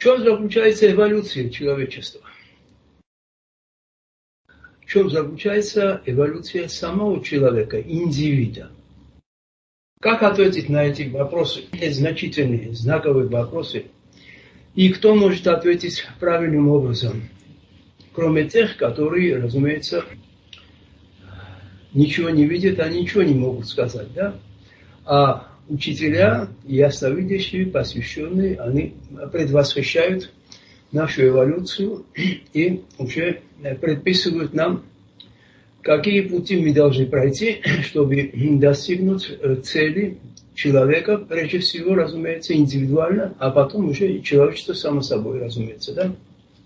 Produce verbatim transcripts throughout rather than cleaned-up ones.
чем заключается эволюция человечества? В чем заключается эволюция самого человека, индивида? Как ответить на эти вопросы, значительные, знаковые вопросы? И кто может ответить правильным образом? Кроме тех, которые, разумеется, ничего не видят, они ничего не могут сказать, да? А учителя, ясновидящие, посвященные, они предвосхищают нашу эволюцию и уже предписывают нам, какие пути мы должны пройти, чтобы достигнуть цели человека, прежде всего, разумеется, индивидуально, а потом уже человечество само собой, разумеется, да?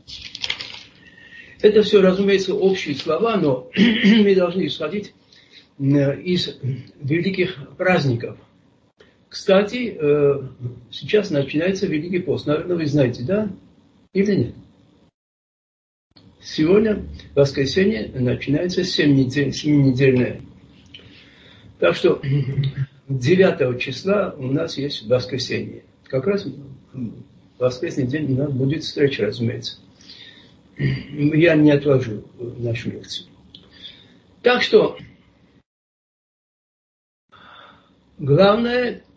Это все, разумеется, общие слова, но мы должны исходить из великих праздников. Кстати, сейчас начинается Великий пост. Наверное, вы знаете, да? Или нет? Сегодня, воскресенье, начинается семинедельное. Так что девятого числа у нас есть воскресенье. Как раз в воскресный день у нас будет встреча, разумеется. Я не отложу нашу лекцию. Так что главное,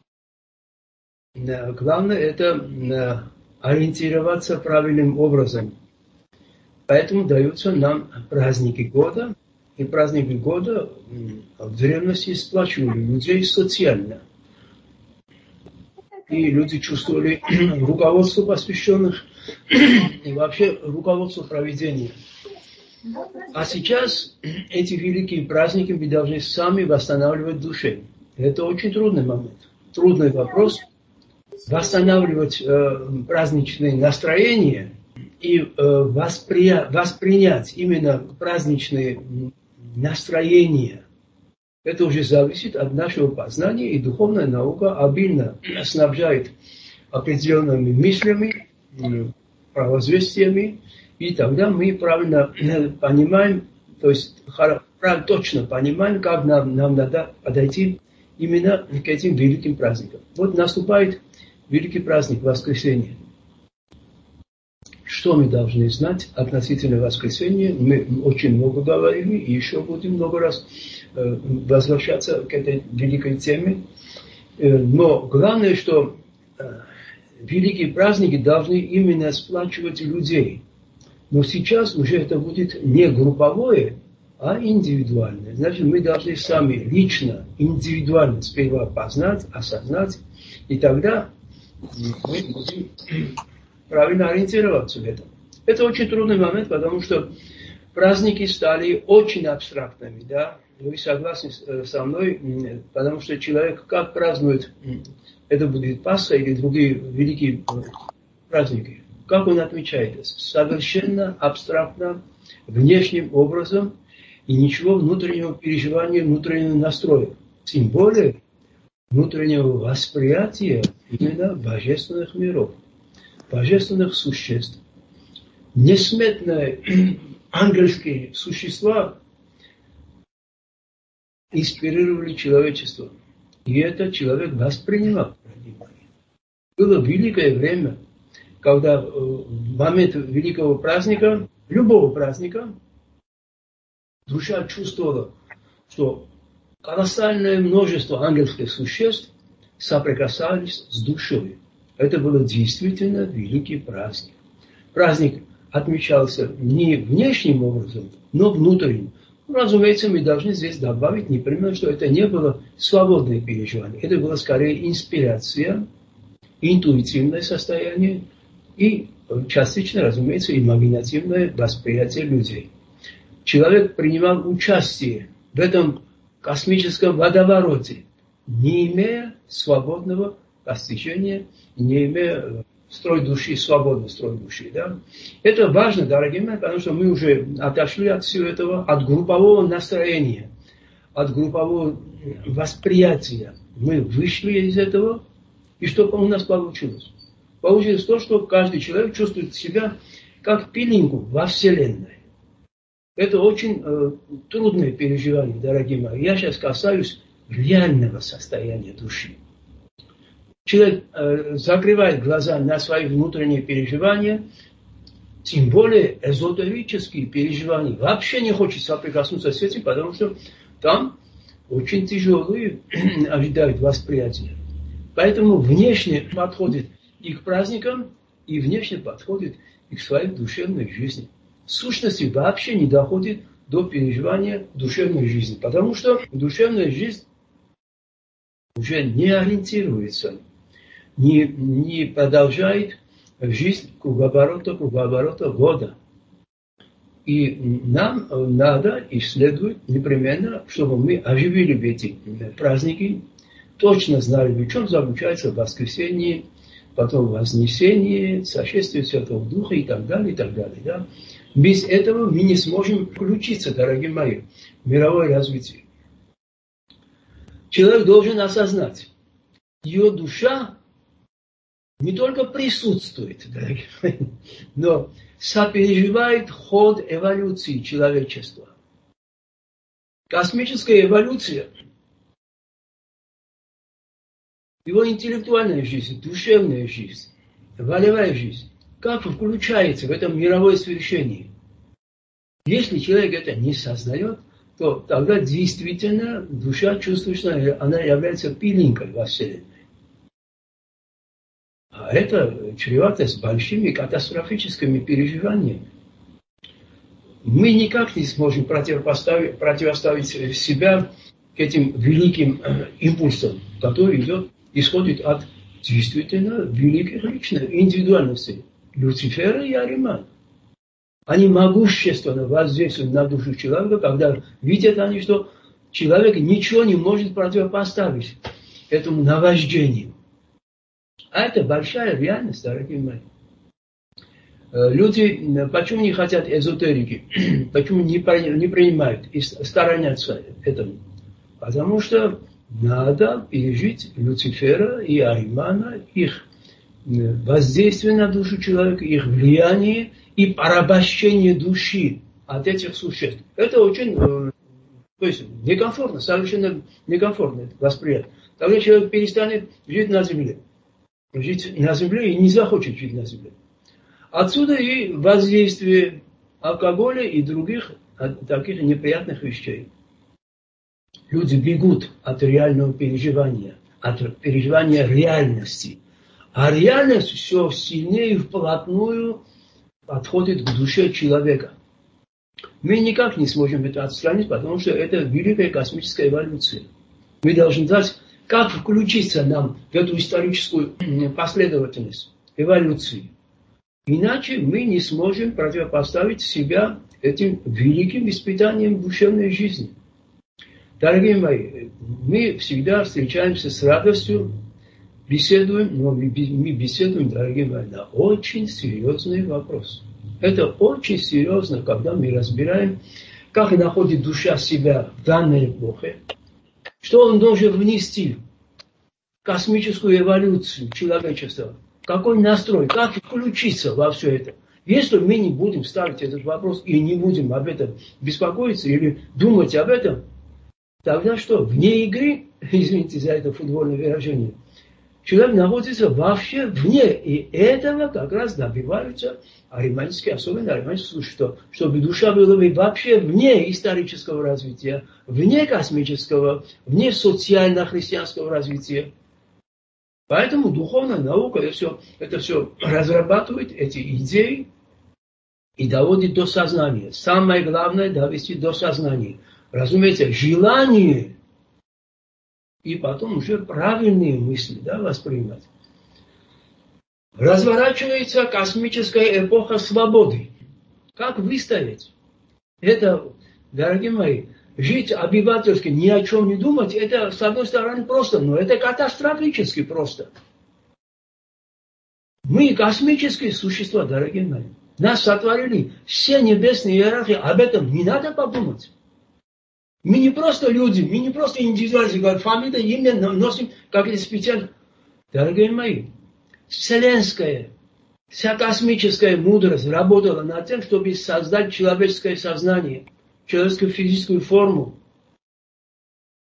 главное это ориентироваться правильным образом. Поэтому даются нам праздники года. И праздники года в древности сплачивали людей социально. И люди чувствовали руководство посвященных и вообще руководство проведения. А сейчас эти великие праздники мы должны сами восстанавливать в душе. Это очень трудный момент, трудный вопрос. Восстанавливать э, праздничное настроение и э, воспри... воспринять именно праздничные настроения. Это уже зависит от нашего познания, и духовная наука обильно снабжает определенными мыслями, правозвестиями, и тогда мы правильно понимаем, то есть точно понимаем, как нам, нам надо подойти именно к этим великим праздникам. Вот наступает великий праздник воскресенья. Что мы должны знать относительно воскресенья? Мы очень много говорили, и еще будем много раз э, возвращаться к этой великой теме. Э, но главное, что э, великие праздники должны именно сплачивать людей. Но сейчас уже это будет не групповое, а индивидуальное. Значит, мы должны сами лично, индивидуально сперва познать, осознать, и тогда мы будем правильно ориентироваться в этом. Это очень трудный момент, потому что праздники стали очень абстрактными, да? Вы согласны со мной, потому что человек как празднует, это будет Пасха или другие великие праздники, как он отмечает это? Совершенно абстрактно, внешним образом, и ничего внутреннего переживания, внутреннего настроя. Тем более внутреннего восприятия именно божественных миров, божественных существ. Несметные ангельские существа инспирировали человечество. И это человек воспринимал. Было великое время, когда в момент великого праздника, любого праздника, душа чувствовала, что колоссальное множество ангельских существ соприкасались с душой. Это был действительно великий праздник. Праздник отмечался не внешним образом, но внутренним. Ну, разумеется, мы должны здесь добавить непременно, что это не было свободное переживание. Это было скорее инспирация, интуитивное состояние и частично, разумеется, имагинативное восприятие людей. Человек принимал участие в этом космическом водовороте, не имея свободного постижения, не имея строй души, свободный строй души. Да? Это важно, дорогие мои, потому что мы уже отошли от всего этого, от группового настроения, от группового восприятия. Мы вышли из этого, и что у нас получилось? Получилось то, что каждый человек чувствует себя как пылинку во Вселенной. Это очень э, трудное переживание, дорогие мои. Я сейчас касаюсь реального состояния души. человек э, закрывает глаза на свои внутренние переживания, тем более эзотерические переживания, вообще не хочет соприкоснуться с этим, потому что там очень тяжелые ожидают восприятия. Поэтому внешне подходит и к праздникам, и внешне подходит и к своей душевной жизни. В сущности вообще не доходит до переживания душевной жизни, потому что душевная жизнь уже не ориентируется, не, не продолжает жизнь кругооборота, кругооборота года. И нам надо и следует непременно, чтобы мы оживили эти праздники, точно знали, в чем заключается воскресенье, потом вознесение, сошествие Святого Духа и так далее, и так далее. Да? Без этого мы не сможем включиться, дорогие мои, в мировое развитие. Человек должен осознать, ее душа не только присутствует, дорогие мои, но сопереживает ход эволюции человечества. Космическая эволюция, его интеллектуальная жизнь, душевная жизнь, волевая жизнь, как включается в этом мировое свершение. Если человек это не сознает, то тогда действительно душа чувствует, что она является пылинкой во Вселенной. А это чревато с большими катастрофическими переживаниями. Мы никак не сможем противопоставить, противоставить себя к этим великим э, импульсам, которые идет, исходят от действительно великих личных индивидуальностей Люцифера и Аримана. Они могущественно воздействуют на душу человека, когда видят они, что человек ничего не может противопоставить этому наваждению. А это большая реальность, дорогие мои. Люди почему не хотят эзотерики? Почему не принимают и сторонятся этому? Потому что надо пережить Люцифера и Аримана, их воздействие на душу человека, их влияние и порабощение души от этих существ. Это очень то есть, некомфортно, совершенно некомфортно восприятие. Тогда человек перестанет жить на земле. Жить на земле и не захочет жить на земле. Отсюда и воздействие алкоголя и других таких неприятных вещей. Люди бегут от реального переживания, от переживания реальности. А реальность все сильнее и вплотную подходит к душе человека. Мы никак не сможем это отстранить, потому что это великая космическая эволюция. Мы должны знать, как включиться нам в эту историческую последовательность эволюции. Иначе мы не сможем противопоставить себя этим великим испытаниям душевной жизни. Дорогие мои, мы всегда встречаемся с радостью, беседуем, но мы беседуем, дорогие мои, на очень серьезный вопрос. Это очень серьезно, когда мы разбираем, как находит душа себя в данной эпохе, что он должен внести в космическую эволюцию человечества, какой настрой, как включиться во все это. Если мы не будем ставить этот вопрос и не будем об этом беспокоиться или думать об этом, тогда что? Вне игры, извините за это футбольное выражение, человек находится вообще вне. И этого как раз добиваются ариманские, особенно ариманские, что, чтобы душа была вообще вне исторического развития, вне космического, вне социально-христианского развития. Поэтому духовная наука это все, это все разрабатывает, эти идеи, и доводит до сознания. Самое главное довести до сознания. Разумеется, желание, и потом уже правильные мысли, да, воспринимать. Разворачивается космическая эпоха свободы. Как выстоять? Это, дорогие мои, жить обывательски, ни о чем не думать, это, с одной стороны, просто, но это катастрофически просто. Мы космические существа, дорогие мои. Нас сотворили все небесные иерархии, об этом не надо подумать. Мы не просто люди, мы не просто индивидуальные, говорят, фамилия, имя носим, как это специально. Дорогие мои, вселенская, вся космическая мудрость работала над тем, чтобы создать человеческое сознание, человеческую физическую форму.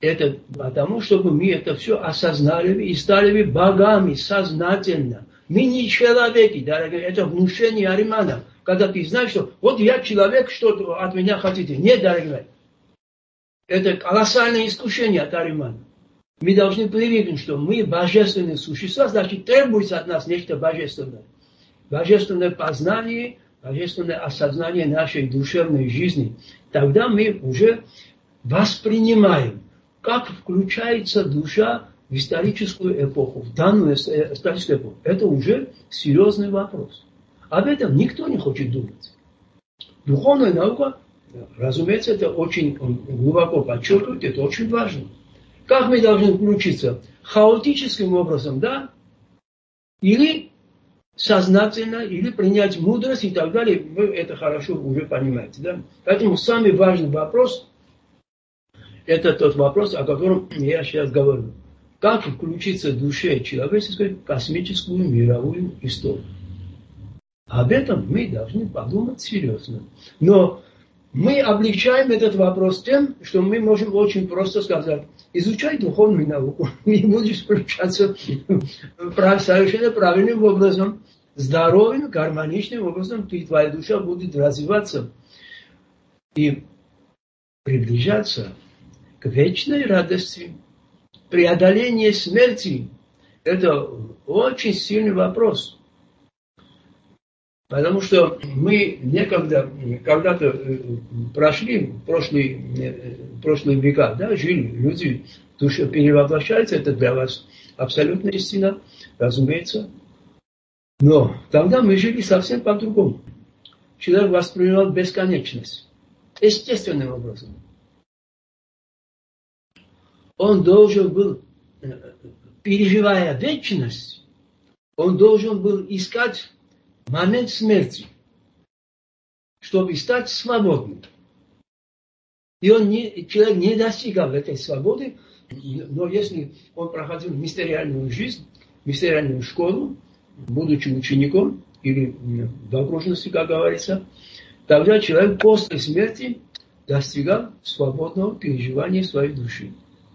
Это потому, чтобы мы это все осознали и стали богами сознательно. Мы не человеки, дорогие, это внушение Аримана. Когда ты знаешь, что вот я человек, что от меня хотите. Нет, дорогие. Это колоссальное искушение от Аримана. Мы должны привыкнуть, что мы божественные существа, значит, требуется от нас нечто божественное. Божественное познание, божественное осознание нашей душевной жизни. Тогда мы уже воспринимаем, как включается душа в историческую эпоху, в данную историческую эпоху. Это уже серьезный вопрос. Об этом никто не хочет думать. Духовная наука, разумеется, это очень глубоко подчеркивает, это очень важно. Как мы должны включиться? Хаотическим образом, да? Или сознательно, или принять мудрость и так далее. Вы это хорошо уже понимаете, да? Поэтому самый важный вопрос, это тот вопрос, о котором я сейчас говорю. Как включиться в душе человеческой в космическую мировую историю? Об этом мы должны подумать серьезно. Но мы облегчаем этот вопрос тем, что мы можем очень просто сказать: изучай духовную науку, и будешь включаться совершенно правильным образом, здоровым, гармоничным образом, и твоя душа будет развиваться и приближаться к вечной радости. Преодоление смерти – это очень сильный вопрос. Потому что мы некогда, когда-то прошли прошлые, прошлые века, да, жили люди, душа перевоплощается, это для вас абсолютно истина, разумеется. Но тогда мы жили совсем по-другому. Человек воспринимал бесконечность естественным образом. Он должен был, переживая вечность, он должен был искать момент смерти, чтобы стать свободным. И он не, человек не достигал этой свободы, но если он проходил мистериальную жизнь, мистериальную школу, будучи учеником или в окружности, как говорится, тогда человек после смерти достигал свободного переживания своей души.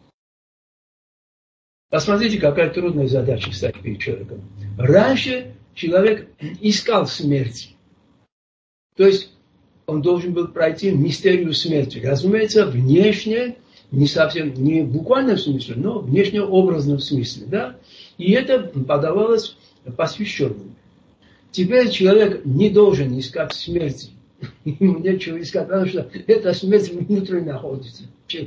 Посмотрите, какая трудная задача стать перед человеком. Раньше человек искал смерти. То есть он должен был пройти мистерию смерти. Разумеется, внешне, не совсем, не в буквальном смысле, но внешнеобразном смысле. Да? И это подавалось посвященным. Теперь человек не должен искать смерти. Ему нечего искать, потому что эта смерть внутри находится.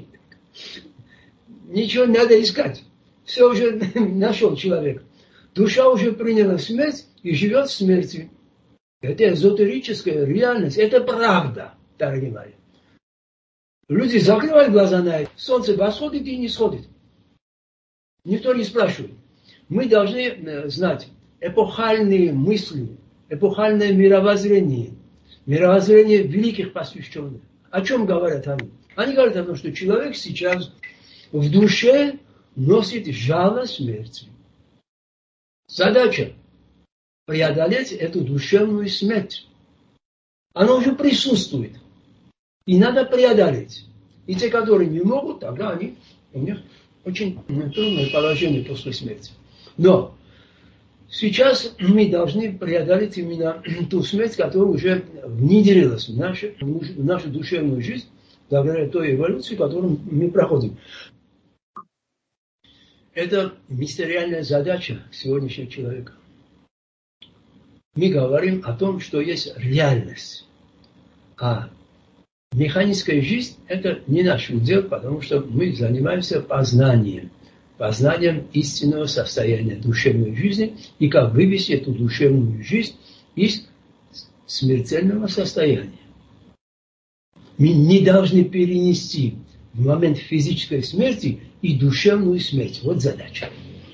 Ничего не надо искать. Все уже нашел человек. Душа уже приняла смерть и живет в смерти. Это эзотерическая реальность. Это правда, дорогие мои. Люди закрывают глаза на это. Солнце восходит и не сходит. Никто не спрашивает. Мы должны знать эпохальные мысли, эпохальное мировоззрение, мировоззрение великих посвященных. О чем говорят они? Они говорят о том, что человек сейчас в душе носит жало смерти. Задача – преодолеть эту душевную смерть. Она уже присутствует. И надо преодолеть. И те, которые не могут, тогда они, у них очень трудное положение после смерти. Но сейчас мы должны преодолеть именно ту смерть, которая уже внедрилась в нашу, в нашу душевную жизнь, благодаря той эволюции, которую мы проходим. Это мистериальная задача сегодняшнего человека. Мы говорим о том, что есть реальность. А механическая жизнь – это не наш удел, потому что мы занимаемся познанием. Познанием истинного состояния душевной жизни и как вывести эту душевную жизнь из смертельного состояния. Мы не должны перенести в момент физической смерти и душевную смерть. Вот задача.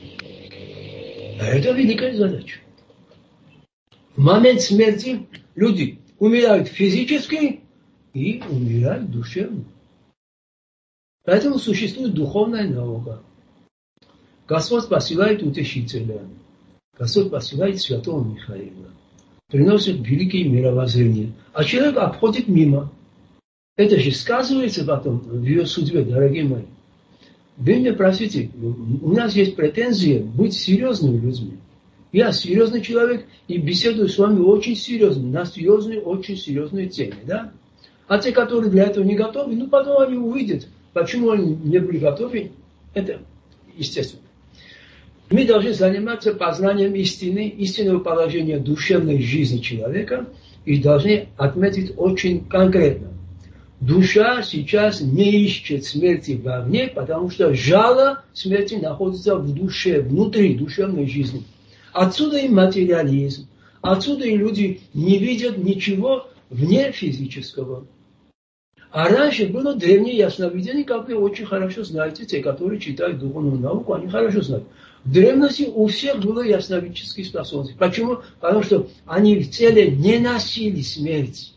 А это великая задача. В момент смерти люди умирают физически и умирают душевно. Поэтому существует духовная наука. Господь посылает утешителя. Господь посылает святого Михаила. Приносит великие мировоззрения. А человек обходит мимо. Это же сказывается потом в ее судьбе, дорогие мои. Вы меня простите, у нас есть претензия быть серьезными людьми. Я серьезный человек и беседую с вами очень серьезно, на серьезные, очень серьезные темы, да? А те, которые для этого не готовы, ну потом они увидят, почему они не были готовы, это естественно. Мы должны заниматься познанием истины, истинного положения душевной жизни человека и должны отметить очень конкретно. Душа сейчас не ищет смерти вовне, потому что жало смерти находится в душе, внутри душевной жизни. Отсюда и материализм, отсюда и люди не видят ничего вне физического. А раньше было древнее ясновидение, как вы очень хорошо знаете, те, которые читают духовную науку, они хорошо знают. В древности у всех было ясновидческие способности. Почему? Потому что они в теле не носили смерть.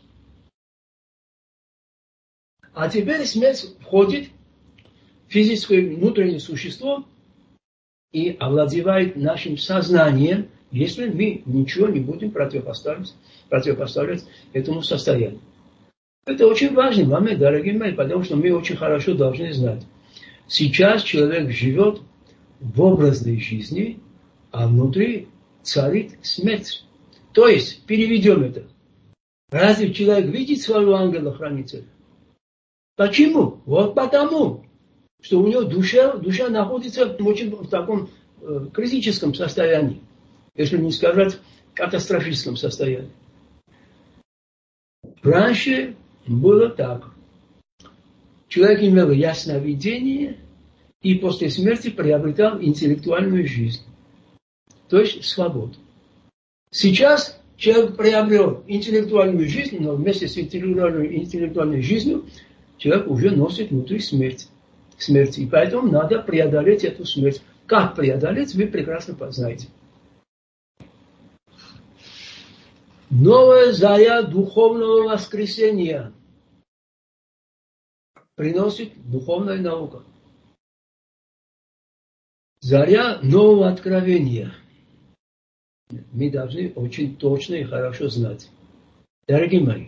А теперь смерть входит в физическое внутреннее существо и овладевает нашим сознанием, если мы ничего не будем противопоставлять, противопоставлять этому состоянию. Это очень важный момент, дорогие мои, потому что мы очень хорошо должны знать. Сейчас человек живет в образной жизни, а внутри царит смерть. То есть, переведем это. Разве человек видит своего ангела-хранителя? Почему? Вот потому, что у него душа, душа находится в очень в таком э, критическом состоянии, если не сказать катастрофическом состоянии. Раньше было так. Человек имел ясновидение и после смерти приобретал интеллектуальную жизнь, то есть свободу. Сейчас человек приобрел интеллектуальную жизнь, но вместе с интеллектуальной, интеллектуальной жизнью человек уже носит внутри смерть. Смерть. И поэтому надо преодолеть эту смерть. Как преодолеть, вы прекрасно познаете. Новая заря духовного воскресения приносит духовная наука. Заря нового откровения. Мы должны очень точно и хорошо знать. Дорогие мои,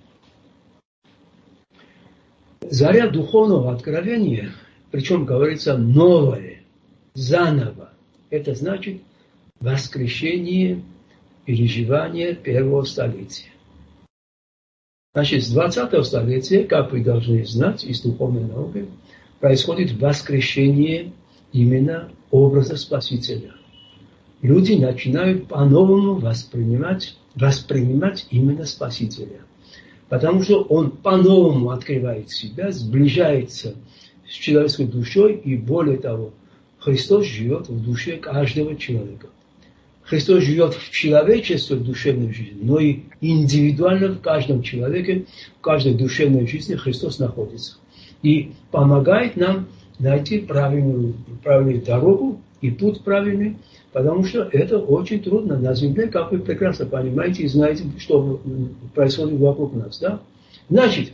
заря духовного откровения, причем говорится новое, заново, это значит воскрешение, переживание первого столетия. Значит, с двадцатого столетия, как вы должны знать из духовной науки, происходит воскрешение именно образа Спасителя. Люди начинают по-новому воспринимать, воспринимать именно Спасителя. Потому что он по-новому открывает себя, сближается с человеческой душой, и более того, Христос живет в душе каждого человека. Христос живет в человеческой душевной жизни, но и индивидуально в каждом человеке, в каждой душевной жизни Христос находится. И помогает нам найти правильную, правильную дорогу и путь правильный, потому что это очень трудно на земле, как вы прекрасно понимаете и знаете, что происходит вокруг нас. Да? Значит,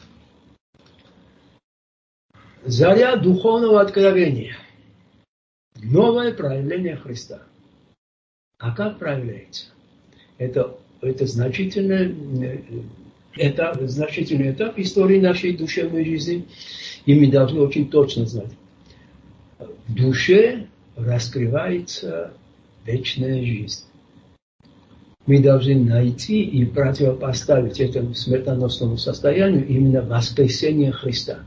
заря духовного откровения. Новое проявление Христа. А как проявляется? Это, это, значительный, это значительный этап истории нашей душевной жизни, и мы должны очень точно знать. В душе раскрывается вечная жизнь. Мы должны найти и противопоставить этому смертоносному состоянию именно воскресение Христа.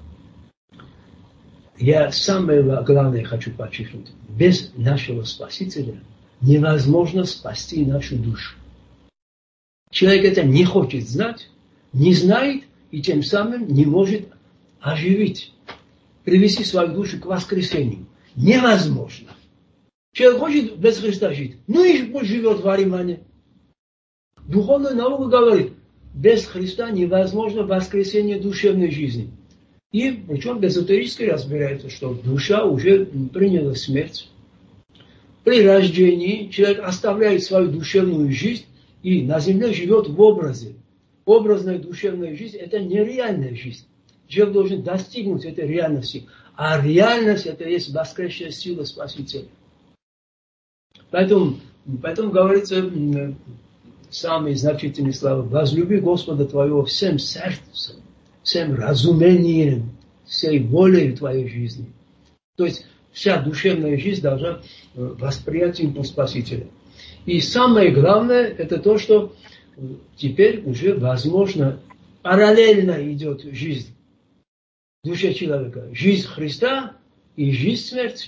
Я самое главное хочу подчеркнуть. Без нашего Спасителя невозможно спасти нашу душу. Человек это не хочет знать, не знает и тем самым не может оживить, привести свою душу к воскресению. Невозможно. Человек хочет без Христа жить, ну и пусть живет в Аримане. Духовная наука говорит, без Христа невозможно воскресение душевной жизни. И причем эзотерически разбирается, что душа уже приняла смерть. При рождении человек оставляет свою душевную жизнь и на земле живет в образе. Образная душевная жизнь – это нереальная жизнь. Человек должен достигнуть этой реальности. А реальность – это есть воскресшая сила Спасителя. Поэтому, поэтому говорится самые значительные слова. Возлюби Господа твоего всем сердцем, всем разумением, всей волей твоей жизни. То есть вся душевная жизнь должна воспринять импульс Спасителя. И самое главное, это то, что теперь уже возможно, параллельно идет жизнь в душе человека. Жизнь Христа и жизнь смерти.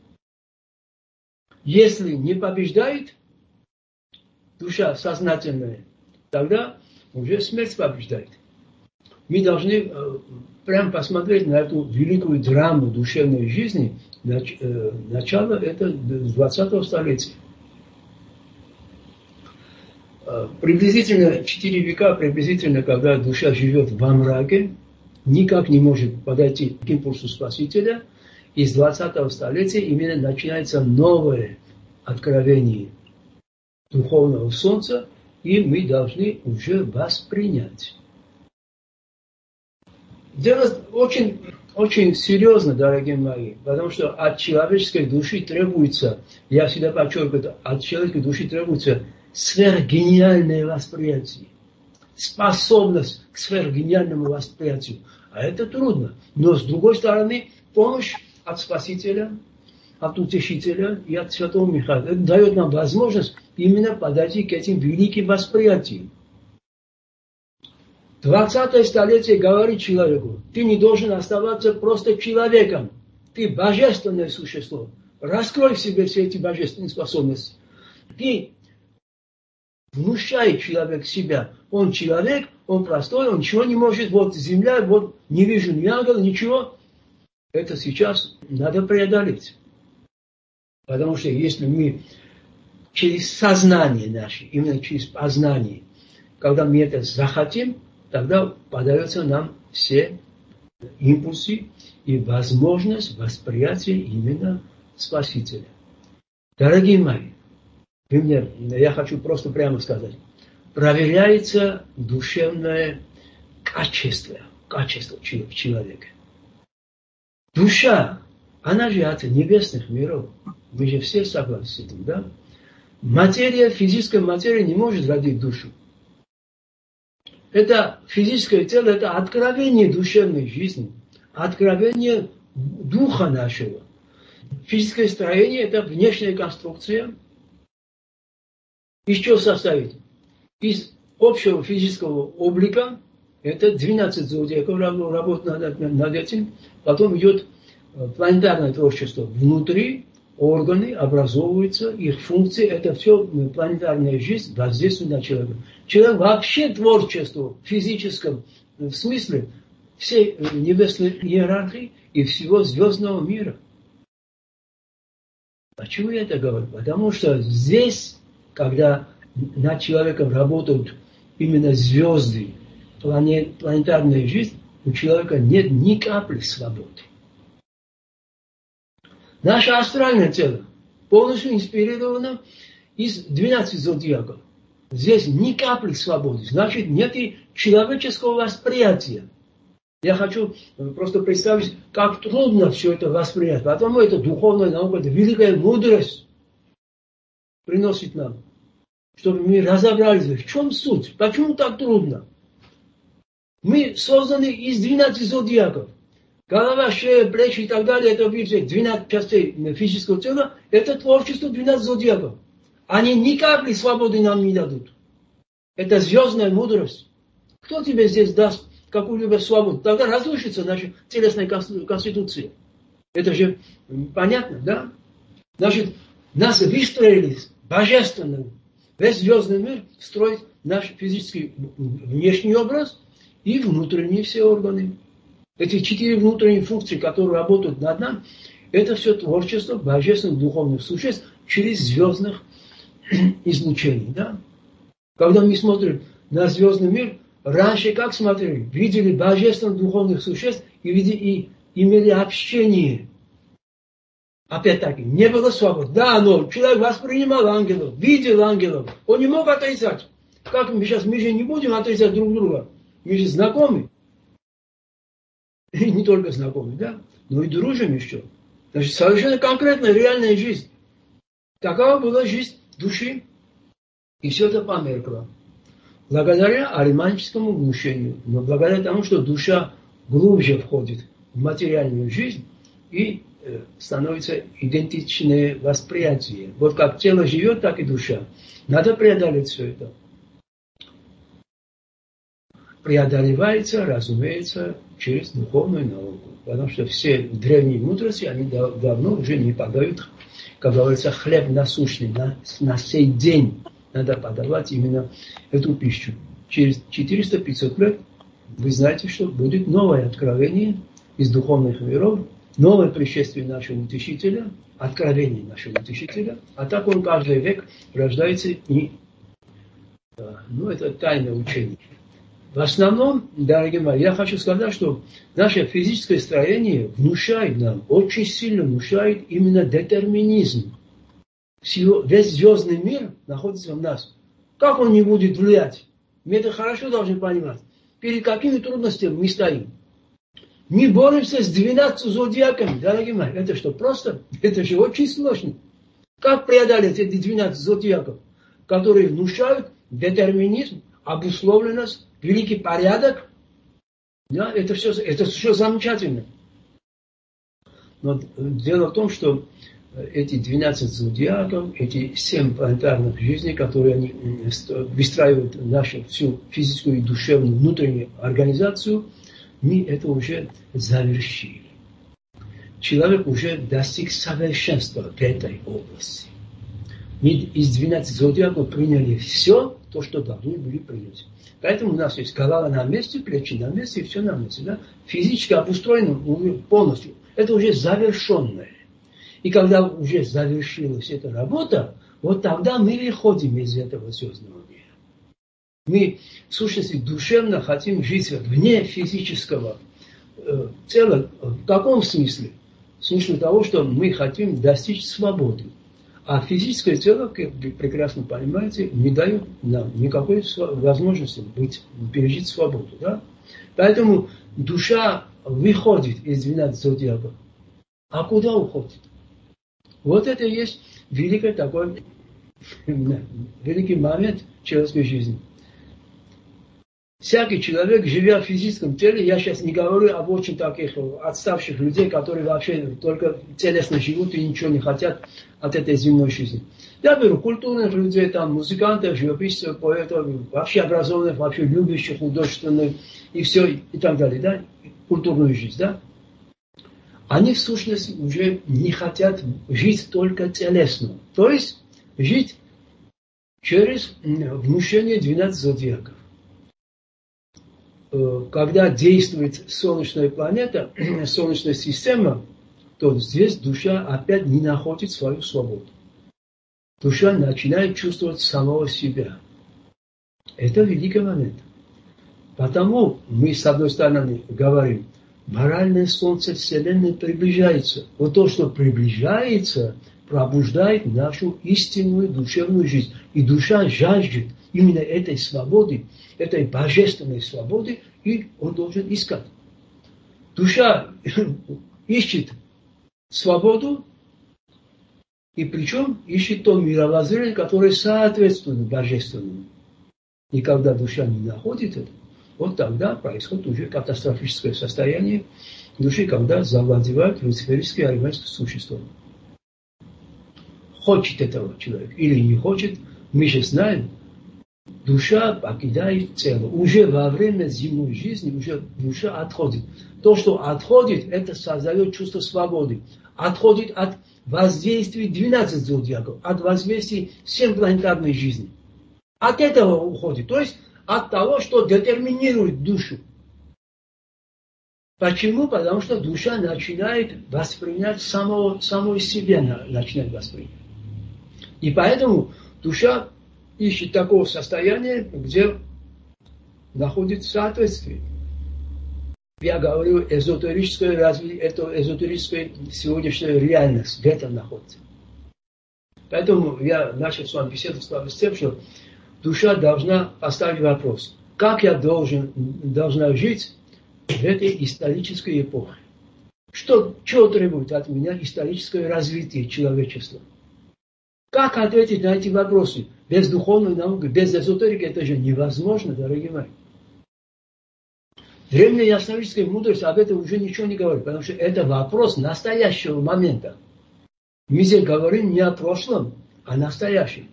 Если не побеждает душа сознательная, тогда уже смерть побеждает. Мы должны э, прямо посмотреть на эту великую драму душевной жизни. Нач, э, начало это двадцатого столетия. Э, приблизительно четыре века, приблизительно, когда душа живет во мраке, никак не может подойти к импульсу Спасителя, из двадцатого столетия именно начинается новое откровение духовного солнца, и мы должны уже воспринять. Дело очень, очень серьезно, дорогие мои, потому что от человеческой души требуется, я всегда подчеркиваю, от человеческой души требуется сверхгениальное восприятие, способность к сверхгениальному восприятию. А это трудно. Но с другой стороны, помощь от Спасителя, от Утешителя и от Святого Михаила. Это дает нам возможность именно подойти к этим великим восприятиям. двадцатое столетие говорит человеку, ты не должен оставаться просто человеком. Ты божественное существо. Раскрой в себе все эти божественные способности. Ты внушай человек себя. Он человек, он простой, он ничего не может. Вот земля, вот не вижу ни ангела, ничего. Это сейчас надо преодолеть. Потому что если мы через сознание наше, именно через познание, когда мы это захотим, тогда подаются нам все импульсы и возможность восприятия именно Спасителя. Дорогие мои, вы мне, я хочу просто прямо сказать, проверяется душевное качество, качество человека. Душа, она же от небесных миров. Мы же все согласны с этим, да? Материя, физическая материя не может родить душу. Это физическое тело, это откровение душевной жизни, откровение духа нашего. Физическое строение – это внешняя конструкция. Из чего состоит? Из общего физического облика, это двенадцать зодиаков работают над, над этим. Потом идет планетарное творчество. Внутри органы образовываются, их функции, это все планетарная жизнь воздействует на человека. Человек вообще творчество в физическом в смысле всей небесной иерархии и всего звездного мира. Почему я это говорю? Потому что здесь, когда над человеком работают именно звезды, планет, планетарная жизнь, у человека нет ни капли свободы. Наше астральное тело полностью инспирировано из двенадцати зодиаков. Здесь ни капли свободы, значит нет и человеческого восприятия. Я хочу просто представить, как трудно все это воспринять. Потому это духовная наука, это великая мудрость приносит нам. Чтобы мы разобрались, в чем суть, почему так трудно. Мы созданы из двенадцати зодиаков. Голова, шея, плечи и так далее, это видите, двенадцать частей физического тела, это творчество двенадцати зодиаков. Они ни капли свободы нам не дадут. Это звездная мудрость. Кто тебе здесь даст какую-либо свободу? Тогда разрушится наша телесная конституция. Это же понятно, да? Значит, нас выстроили божественно. Весь звездный мир строит наш физический внешний образ и внутренние все органы. Эти четыре внутренние функции, которые работают над нами, это все творчество божественных духовных существ через звездных излучений. Да? Когда мы смотрим на звездный мир, раньше как смотрели? Видели божественных духовных существ и, видели, и имели общение. Опять-таки, не было свободы. Да, но человек воспринимал ангелов, видел ангелов. Он не мог отрицать. Как мы сейчас, мы же не будем отрицать друг друга. Мы же знакомы. И не только знакомы, да? Но и дружим еще. Значит, совершенно конкретная, реальная жизнь. Такова была жизнь души. И все это померкло. Благодаря ариманическому внушению. Но благодаря тому, что душа глубже входит в материальную жизнь. И становится идентичное восприятие. Вот как тело живет, так и душа. Надо преодолеть все это. Преодолевается, разумеется, через духовную науку. Потому что все древние мудрости, они давно уже не подают, как говорится, хлеб насущный, на, на сей день надо подавать именно эту пищу. Через четыреста-пятьсот лет вы знаете, что будет новое откровение из духовных миров, новое пришествие нашего Утешителя, откровение нашего Утешителя, а так он каждый век рождается и, ну, это тайное учение. В основном, дорогие мои, я хочу сказать, что наше физическое строение внушает нам, очень сильно внушает именно детерминизм. Весь звездный мир находится в нас. Как он не будет влиять? Мы это хорошо должны понимать. Перед какими трудностями мы стоим? Мы боремся с двенадцатью зодиаками, дорогие мои. Это что, просто? Это же очень сложно. Как преодолеть эти двенадцать зодиаков, которые внушают детерминизм, обусловленность, великий порядок? Да, это все, это все замечательно. Но дело в том, что эти двенадцать зодиаков, эти семь планетарных жизней, которые они выстраивают нашу всю физическую и душевную внутреннюю организацию, мы это уже завершили. Человек уже достиг совершенства в этой области. Мы из двенадцати зодиаков приняли все, то, что должны были принять. Поэтому у нас есть голова на месте, плечи на месте, и все на месте. Да? Физически обустроено полностью. Это уже завершенное. И когда уже завершилась эта работа, вот тогда мы выходим из этого звездного мира. Мы, в сущности, душевно хотим жить вне физического э, тела. В каком смысле? В смысле того, что мы хотим достичь свободы. А физическое тело, как вы прекрасно понимаете, не дает нам никакой возможности быть, пережить свободу. Да? Поэтому душа выходит из двенадцати зодиаков. А куда уходит? Вот это и есть великий такой, великий момент человеческой жизни. Всякий человек, живя в физическом теле, я сейчас не говорю об очень таких отставших людей, которые вообще только телесно живут и ничего не хотят от этой земной жизни. Я беру культурных людей, там, музыкантов, живописцев, поэтов, вообще образованных, вообще любящих, художественных и все, и так далее, да, культурную жизнь, да. Они в сущности уже не хотят жить только телесно, то есть жить через внушение двенадцати зодиаков. Когда действует Солнечная планета, Солнечная система, то здесь душа опять не находит свою свободу. Душа начинает чувствовать самого себя. Это великий момент. Потому мы, с одной стороны, говорим, моральное солнце Вселенной приближается. Вот то, что приближается, пробуждает нашу истинную душевную жизнь. И душа жаждет именно этой свободы, этой божественной свободы, и он должен искать. Душа ищет свободу, и причем ищет то мировоззрение, которое соответствует божественному. И когда душа не находит это, вот тогда происходит уже катастрофическое состояние души, когда завладевает люциферическое армянское существо. Хочет этого человек или не хочет, мы же знаем, душа покидает тело. Уже во время земной жизни уже душа отходит. То, что отходит, это создает чувство свободы. Отходит от воздействия двенадцати зодиаков, от воздействия семь планетарной жизни. От этого уходит. То есть от того, что детерминирует душу. Почему? Потому что душа начинает воспринять самого, самого себя, начинает воспринять. И поэтому душа ищет такого состояния, где находит соответствие. Я говорю, эзотерическое развитие, это эзотерическая сегодняшняя реальность, где это находится. Поэтому я начал с вами беседу с тем, что душа должна поставить вопрос, как я должен, должна жить в этой исторической эпохе. Что, что требует от меня историческое развитие человечества? Как ответить на эти вопросы? Без духовной науки, без эзотерики это же невозможно, дорогие мои. Древняя ясновидческая мудрость об этом уже ничего не говорит, потому что это вопрос настоящего момента. Мы здесь говорим не о прошлом, а о настоящем.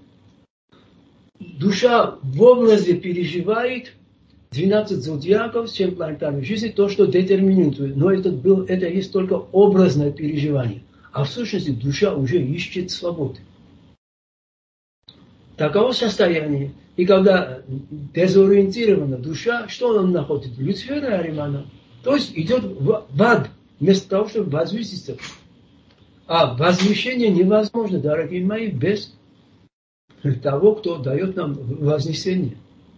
Душа в образе переживает двенадцать зодиаков, семь планетарных жизней, то, что детерминирует. Но это, был, это есть только образное переживание. А в сущности душа уже ищет свободы. Таково состояние. И когда дезориентирована душа, что он находит? Люцифера и Аримана. То есть идет в ад, вместо того, чтобы возвыситься. А возвышение невозможно, дорогие мои, без того, кто дает нам вознесение.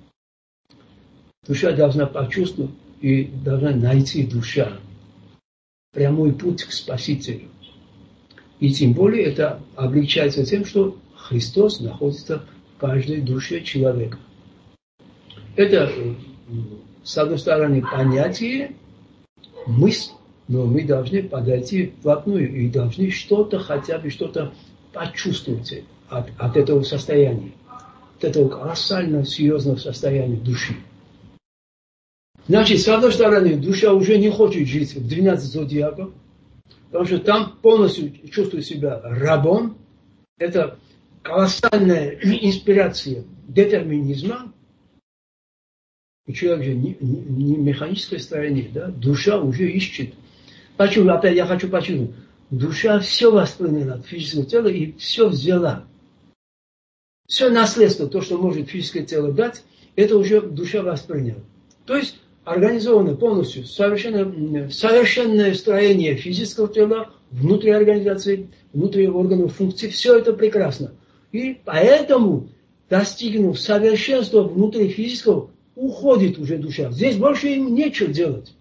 Душа должна почувствовать и должна найти душа прямой путь к Спасителю. И тем более это облегчается тем, что Христос находится в каждой душе человека. Это, с одной стороны, понятие, мысль, но мы должны подойти вплотную и должны что-то, хотя бы что-то почувствовать от, от этого состояния, от этого колоссального, серьезного состояния души. Значит, с одной стороны, душа уже не хочет жить в двенадцати зодиаках, потому что там полностью чувствует себя рабом. Это колоссальная инспирация детерминизма. И человек же не, не, не механическое строение, да? Душа уже ищет. Почему? Опять я хочу почувствовать. Душа все восприняла от физического тела и все взяла. Все наследство, то, что может физическое тело дать, это уже душа восприняла. То есть организовано полностью совершенно, совершенное строение физического тела, внутри организации, внутри органов функций, все это прекрасно. И поэтому, достигнув совершенства внутри физического, уходит уже душа. Здесь больше им нечего делать.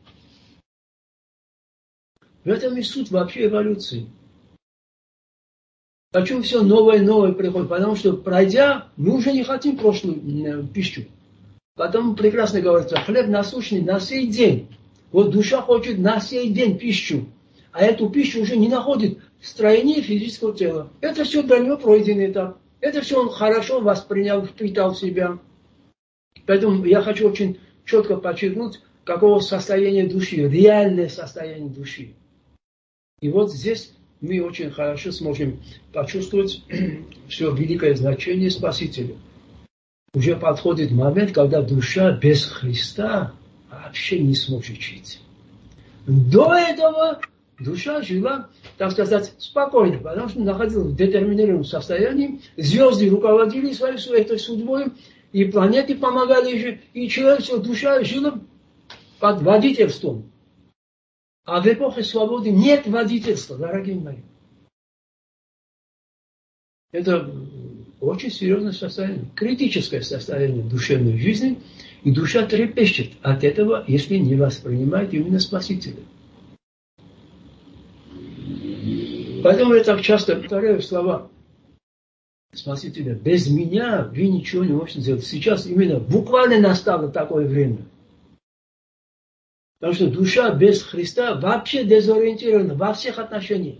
В этом и суть вообще эволюции. Почему все новое и новое приходит? Потому что, пройдя, мы уже не хотим прошлую пищу. Потом прекрасно говорится, хлеб насущный на сей день. Вот душа хочет на сей день пищу. А эту пищу уже не находит в строении физического тела. Это все для него пройденный этап. Это все он хорошо воспринял, впитал в себя. Поэтому я хочу очень четко подчеркнуть, какого состояния души, реальное состояние души. И вот здесь мы очень хорошо сможем почувствовать все великое значение Спасителя. Уже подходит момент, когда душа без Христа вообще не сможет жить. До этого душа жила, так сказать, спокойно, потому что находилась в детерминированном состоянии, звезды руководили своей этой судьбой, и планеты помогали жить, и человеческая душа жила под водительством. А в эпохе свободы нет водительства, дорогие мои. Это очень серьезное состояние, критическое состояние душевной жизни, и душа трепещет от этого, если не воспринимает именно Спасителя. Поэтому я так часто повторяю слова Спасителя: без меня вы ничего не можете сделать. Сейчас именно буквально настало такое время. Потому что душа без Христа вообще дезориентирована во всех отношениях.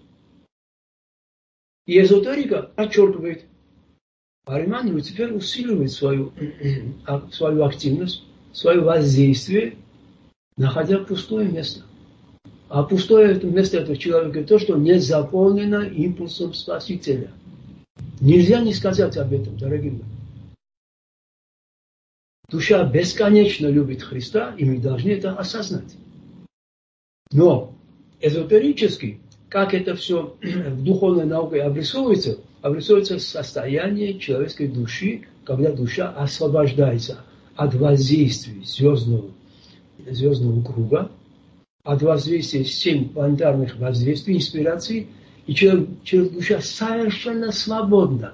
И эзотерика подчеркивает, Ариман и Люцифер усиливает свою, свою активность, свое воздействие, находя пустое место. А пустое место этого человека то, что не заполнено импульсом Спасителя. Нельзя не сказать об этом, дорогие мои. Душа бесконечно любит Христа, и мы должны это осознать. Но эзотерически, как это все в духовной науке обрисовывается, обрисовывается состояние человеческой души, когда душа освобождается от воздействия звездного, звездного круга, от воздействия семь планетарных воздействий, инспираций, и человек, человек, душа совершенно свободна.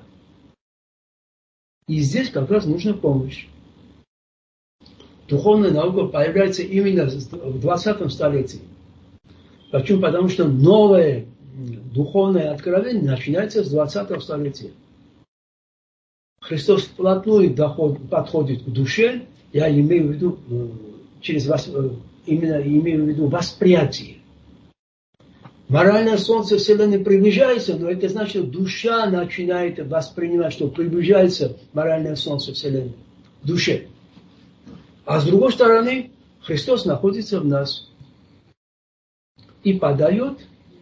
И здесь как раз нужна помощь. Духовная наука появляется именно в двадцатом столетии. Почему? Потому что новое духовное откровение начинается с двадцатого столетия. Христос вплотную доход, подходит к душе, я имею в виду через вас, именно имею в виду восприятие. Моральное солнце Вселенной приближается, но это значит, что душа начинает воспринимать, что приближается моральное солнце Вселенной в душе. А с другой стороны, Христос находится в нас и подает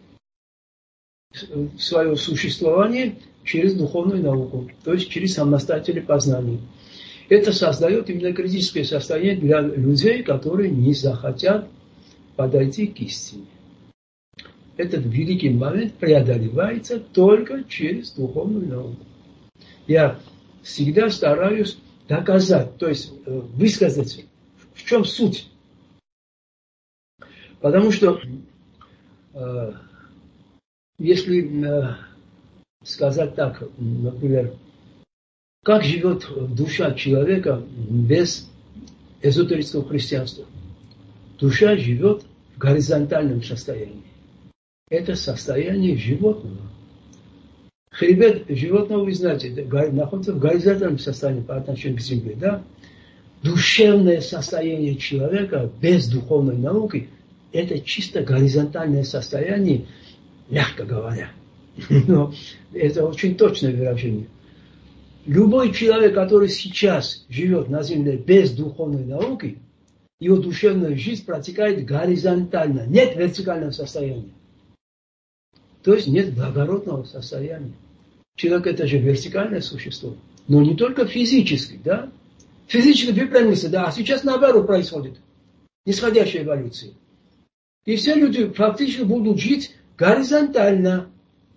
свое существование через духовную науку, то есть через самостоятельное познание. Это создает именно критическое состояние для людей, которые не захотят подойти к истине. Этот великий момент преодолевается только через духовную науку. Я всегда стараюсь доказать, то есть высказать, в чем суть. Потому что э, если э, сказать так, например, как живет душа человека без эзотерического христианства? Душа живет в горизонтальном состоянии. Это состояние животного. Хребет животного, вы знаете, находится в горизонтальном состоянии по отношению к земле. Да? Душевное состояние человека без духовной науки – это чисто горизонтальное состояние, мягко говоря. Но это очень точное выражение. Любой человек, который сейчас живет на земле без духовной науки, его душевная жизнь протекает горизонтально, нет вертикального состояния. То есть нет благородного состояния. Человек – это же вертикальное существо. Но не только физически, да? Физически выпрямился, да, а сейчас наоборот происходит. Нисходящая эволюция. И все люди фактически будут жить горизонтально.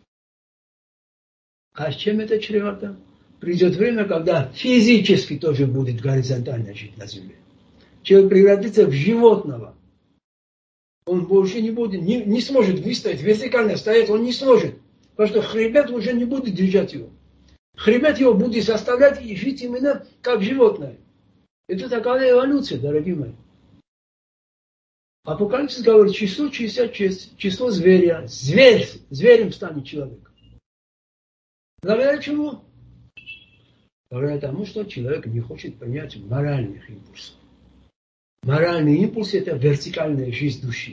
А с чем это чревато? Придет время, когда физически тоже будет горизонтально жить на земле. Человек превратится в животного. Он больше не будет, не, не сможет выстоять, вертикально стоять он не сможет. Потому что хребет уже не будет держать его. Хребет его будет заставлять и жить именно как животное. Это такая эволюция, дорогие мои. Апокалипсис говорит, число шестьдесят шесть, число зверя. Зверь, зверем станет человек. Благодаря чему? Благодаря тому, что человек не хочет принять моральных импульсов. Моральный импульс – это вертикальная жизнь души.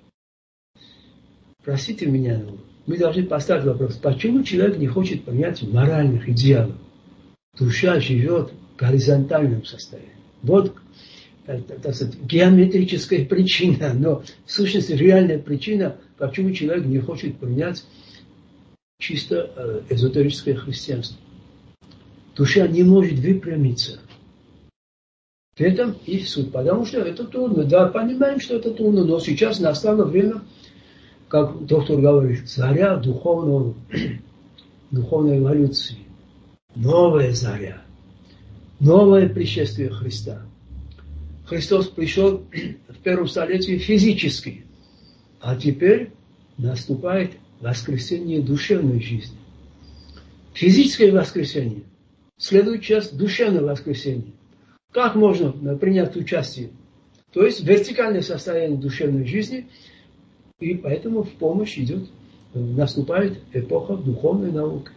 Простите меня, но мы должны поставить вопрос, почему человек не хочет принять моральных идеалов? Душа живет в горизонтальном состоянии. Вот, так сказать, геометрическая причина, но в сущности реальная причина, почему человек не хочет принять чисто эзотерическое христианство. Душа не может выпрямиться. В этом и суть. Потому что это трудно. Да, понимаем, что это трудно, но сейчас настало время, как доктор говорит, заря духовного, духовной эволюции. Новая заря. Новое пришествие Христа. Христос пришел в первом столетии физически. А теперь наступает воскресение душевной жизни. Физическое воскресение. Следует часть душевного воскресения. Как можно принять участие? То есть вертикальное состояние душевной жизни, и поэтому в помощь идет, наступает эпоха духовной науки.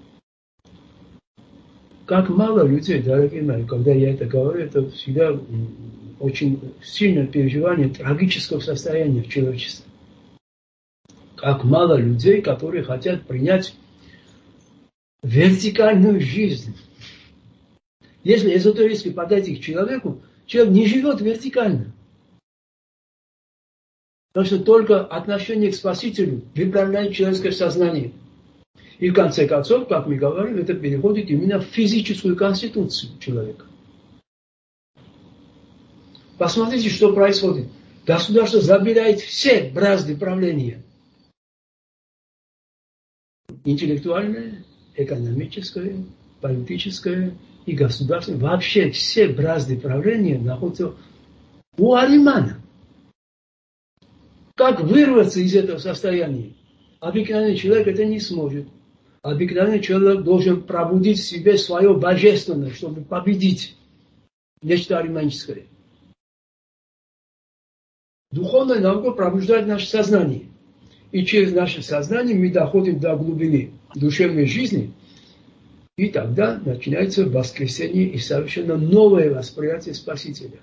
Как мало людей, дорогие мои, когда я это говорю, это всегда очень сильное переживание трагического состояния в человечестве. Как мало людей, которые хотят принять вертикальную жизнь. Если эзотерически подойти к человеку, человек не живет вертикально. Потому что только отношение к Спасителю выправляет человеческое сознание. И в конце концов, как мы говорим, это переходит именно в физическую конституцию человека. Посмотрите, что происходит. Государство забирает все бразды правления. Интеллектуальное, экономическое, политическое и государственное. Вообще все бразды правления находятся у Аримана. Как вырваться из этого состояния? Обыкновенный человек это не сможет. Обыкновенный человек должен пробудить в себе свое божественное, чтобы победить нечто ариманическое. Духовная наука пробуждает наше сознание. И через наше сознание мы доходим до глубины душевной жизни. И тогда начинается воскресение и совершенно новое восприятие Спасителя.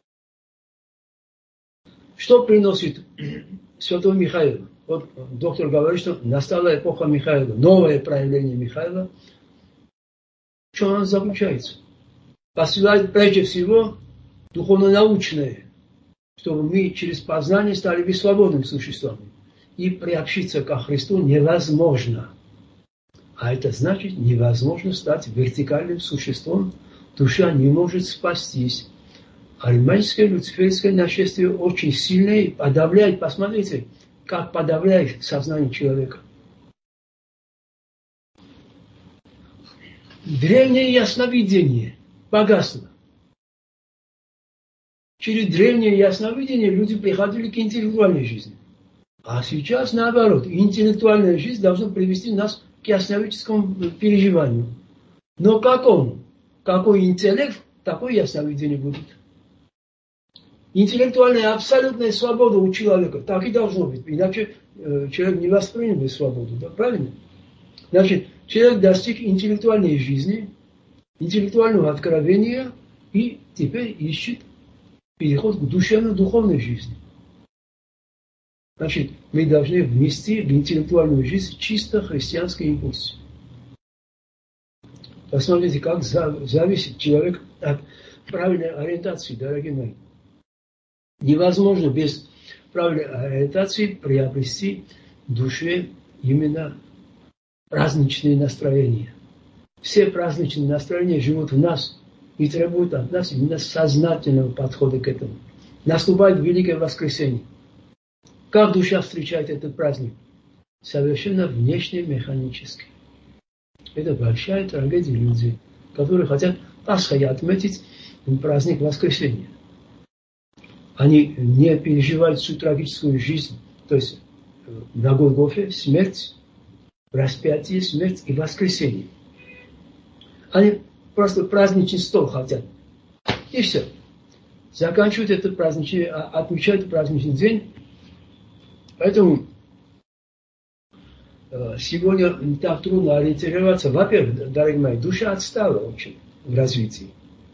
Что приносит святого Михаила? Вот доктор говорит, что настала эпоха Михаила, новое проявление Михаила. В чем оно заключается? Посылает прежде всего духовно-научное чтобы мы через познание стали быть свободными существами. И приобщиться ко Христу невозможно. А это значит, невозможно стать вертикальным существом. Душа не может спастись. Ариманическое, люциферское нашествие очень сильное и подавляет. Посмотрите, как подавляет сознание человека. Древнее ясновидение погасло. Через древнее ясновидение люди приходили к интеллектуальной жизни. А сейчас наоборот. Интеллектуальная жизнь должна привести нас к ясновидческому переживанию. Но какому? Какой интеллект, такое ясновидение будет. Интеллектуальная абсолютная свобода у человека. Так и должно быть. Иначе э, человек не воспринял бы свободу. Да, правильно? Значит, человек достиг интеллектуальной жизни, интеллектуального откровения и теперь ищет переход к душевно-духовной жизни. Значит, мы должны внести в интеллектуальную жизнь чисто христианский импульс. Посмотрите, как зависит человек от правильной ориентации, дорогие мои. Невозможно без правильной ориентации приобрести в душе именно праздничные настроения. Все праздничные настроения живут в нас и требуют от нас именно сознательного подхода к этому. Наступает Великое Воскресенье. Как душа встречает этот праздник? Совершенно внешне, механически. Это большая трагедия людей, которые хотят Пасхой отметить праздник Воскресения. Они не переживают всю трагическую жизнь, то есть на Голгофе смерть, распятие, смерть и воскресение. Они просто праздничный стол хотят. И все. Заканчивают этот праздничный, отмечают праздничный день. Поэтому сегодня так трудно ориентироваться. Во-первых, дорогие мои, душа отстала очень в развитии.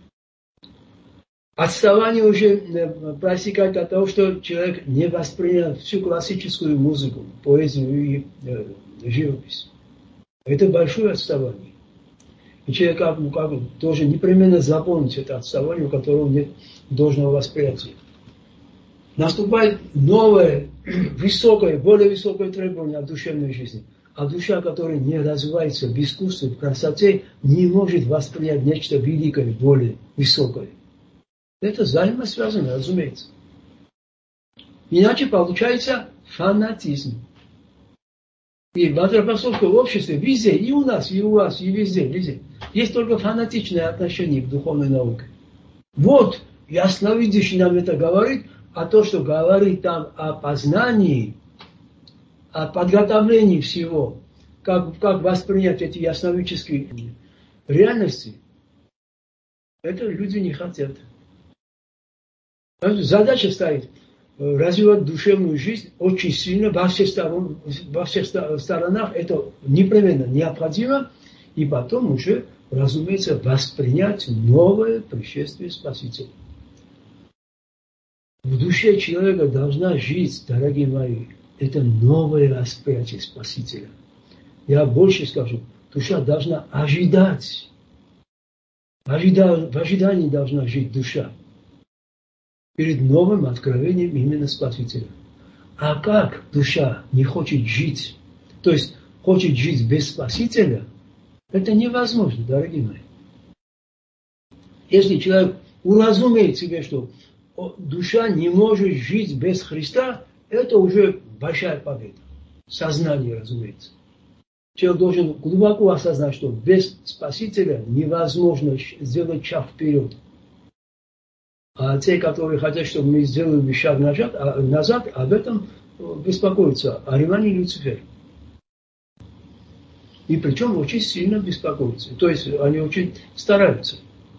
Отставание уже проистекает от того, что человек не воспринял всю классическую музыку, поэзию и э, живопись. Это большое отставание. И человек как, ну, как, тоже непременно запомнит это отставание, у которого нет должного восприятия. Наступает новое, высокое, более высокое требование от душевной жизни. А душа, которая не развивается в искусстве, в красоте, не может воспринять нечто великое, более высокое. Это взаимосвязано, разумеется. Иначе получается фанатизм. И в антропософском обществе везде, и у нас, и у вас, и везде, везде, есть только фанатичное отношение к духовной науке. Вот, ясновидящий нам это говорит, а то, что говорит там о познании, о подготовлении всего, как, как воспринять эти ясновидческие реальности, это люди не хотят. Задача стоит развивать душевную жизнь очень сильно во всех, сторон, во всех сторонах. Это непременно необходимо. И потом уже, разумеется, воспринять новое пришествие Спасителя. В душе человека должна жить, дорогие мои, это новое восприятие Спасителя. Я больше скажу, душа должна ожидать. В ожидании должна жить душа. Перед новым откровением именно Спасителя. А как душа не хочет жить, то есть хочет жить без Спасителя, это невозможно, дорогие мои. Если человек уразумеет себе, что душа не может жить без Христа, это уже большая победа. Сознание, разумеется. Человек должен глубоко осознать, что без Спасителя невозможно сделать шаг вперед. А те, которые хотят, чтобы мы сделали шаг назад, а, назад об этом беспокоятся. Ариман и Люцифер. И причем очень сильно беспокоятся. То есть они очень стараются.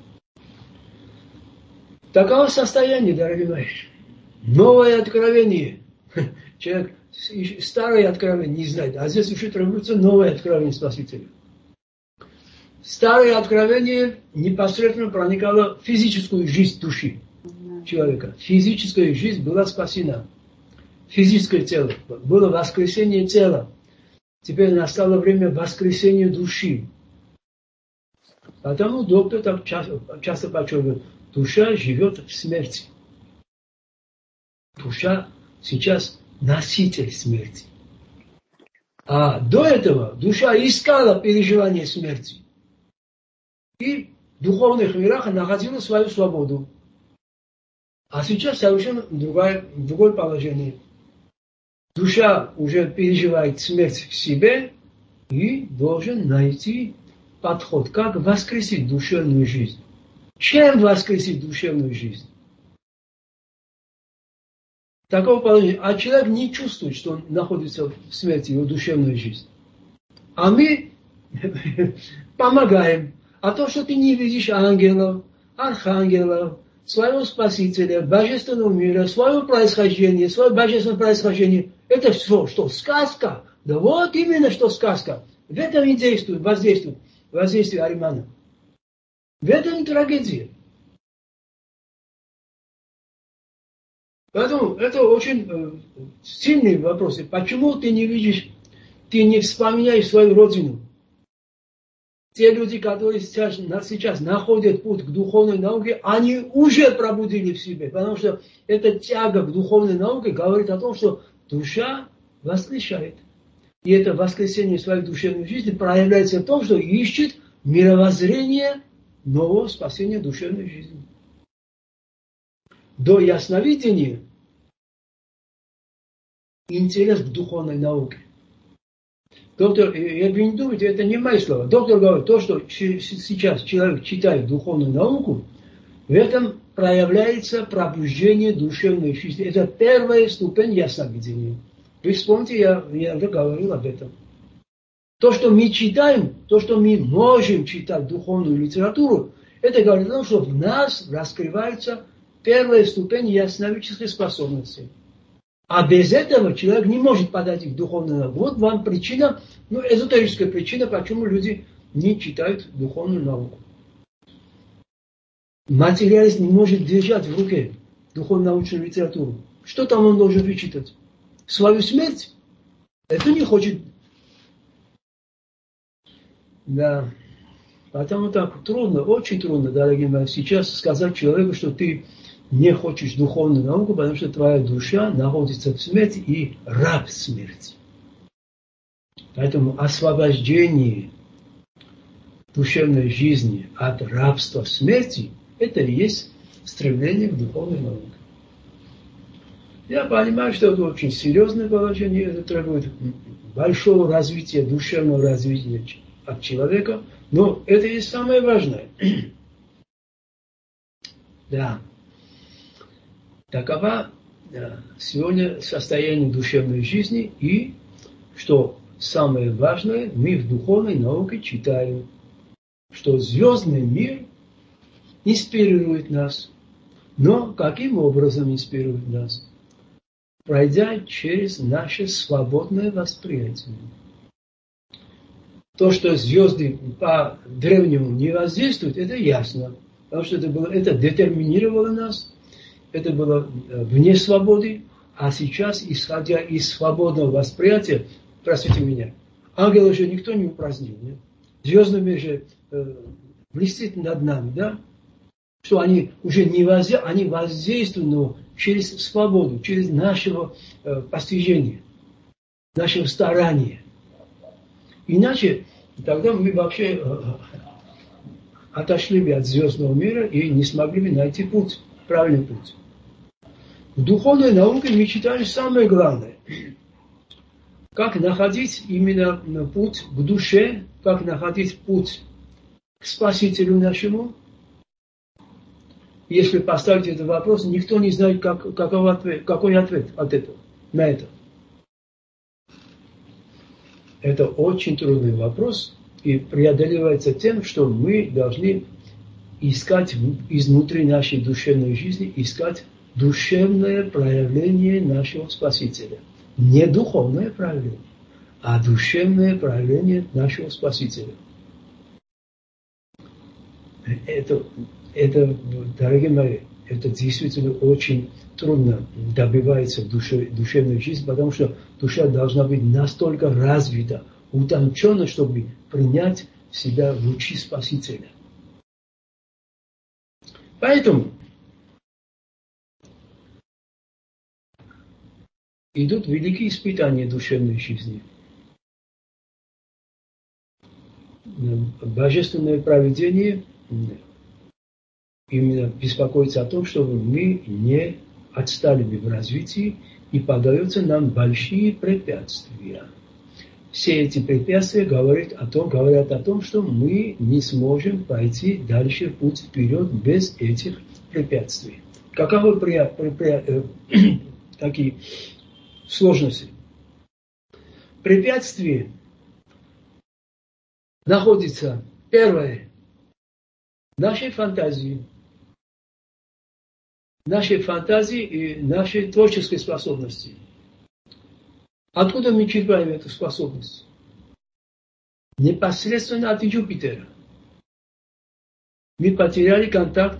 Таково состояние, дорогие мои. Новое откровение. Человек старое откровение не знает, а здесь уже требуется новое откровение Спасителя. Старое откровение непосредственно проникало в физическую жизнь души человека. Физическая жизнь была спасена. Физическое тело. Было воскресение тела. Теперь настало время воскресения души. Потому доктор так часто, часто подчеркивает, душа живет в смерти. Душа сейчас носитель смерти. А до этого душа искала переживание смерти. И в духовных мирах находила свою свободу. А сейчас совершенно другое, другое положение. Душа уже переживает смерть в себе и должен найти подход, как воскресить душевную жизнь. Чем воскресить душевную жизнь? Такого положения. А человек не чувствует, что он находится в смерти, его душевной жизни. А мы помогаем. А то, что ты не видишь ангелов, архангелов, своего Спасителя, божественного мира, свое происхождение, свое божественное происхождение, это все, что сказка? Да вот именно, что сказка. В этом и действует, воздействует, воздействие Аримана. В этом и трагедия. Поэтому это очень э, сильные вопросы. Почему ты не видишь, ты не вспоминаешь свою родину? Те люди, которые сейчас, сейчас находят путь к духовной науке, они уже пробудили в себе. Потому что эта тяга к духовной науке говорит о том, что душа воскрешает. И это воскресение своей душевной жизни проявляется в том, что ищет мировоззрение нового спасения душевной жизни. До ясновидения интерес к духовной науке. Доктор, я вы не думайте, это не мои слова. Доктор говорит, то, что сейчас человек читает духовную науку, в этом проявляется пробуждение душевной жизни. Это первая ступень ясновидения. Вы вспомните, я, я уже говорил об этом. То, что мы читаем, то, что мы можем читать духовную литературу, это говорит о том, что в нас раскрывается первая ступень ясновидческой способности. А без этого человек не может подойти к духовной науке. Вот вам причина, ну, эзотерическая причина, почему люди не читают духовную науку. Материалист не может держать в руке духовно-научную литературу. Что там он должен вычитать? Свою смерть? Это не хочет. Да. Поэтому так трудно, очень трудно, дорогие мои, сейчас сказать человеку, что ты не хочешь духовную науку, потому что твоя душа находится в смерти и раб смерти. Поэтому освобождение душевной жизни от рабства смерти, это и есть стремление к духовной науке. Я понимаю, что это очень серьезное положение, это требует большого развития, душевного развития от человека, но это и самое важное. Да. Такова сегодня состояние душевной жизни, и, что самое важное, мы в духовной науке читаем, что звездный мир инспирирует нас. Но каким образом инспирирует нас? Пройдя через наше свободное восприятие. То, что звезды по древнему не воздействуют, это ясно. Потому что это, было, это детерминировало нас. Это было вне свободы, а сейчас, исходя из свободного восприятия, простите меня, ангелов же никто не упразднил. Нет? Звездный мир же э, блестит над нами, да? Что они уже не воздействуют, они воздействуют, но через свободу, через нашего э, постижения, нашего старания. Иначе тогда мы вообще э, отошли бы от звездного мира и не смогли бы найти путь, правильный путь. В духовной науке мы читаем самое главное. Как находить именно путь к душе, как находить путь к Спасителю нашему. Если поставить этот вопрос, никто не знает, как, какой, ответ, какой ответ от этого, на это. Это очень трудный вопрос и преодолевается тем, что мы должны искать изнутри нашей душевной жизни, искать душевное проявление нашего Спасителя. Не духовное проявление, а душевное проявление нашего Спасителя. Это, это, дорогие мои, это действительно очень трудно добивается в душе, душевной жизни, потому что душа должна быть настолько развита, утончена, чтобы принять в себя лучи Спасителя. Поэтому идут великие испытания душевной жизни. Божественное провидение именно беспокоится о том, чтобы мы не отстали бы в развитии, и подаются нам большие препятствия. Все эти препятствия говорят о том, говорят о том, что мы не сможем пройти дальше путь вперед без этих препятствий. Каковы при, при, при, э, такие сложности? Препятствия находятся, первое, в нашей фантазии. Нашей фантазии и нашей творческой способности. Откуда мы черпаем эту способность? Непосредственно от Юпитера. Мы потеряли контакт,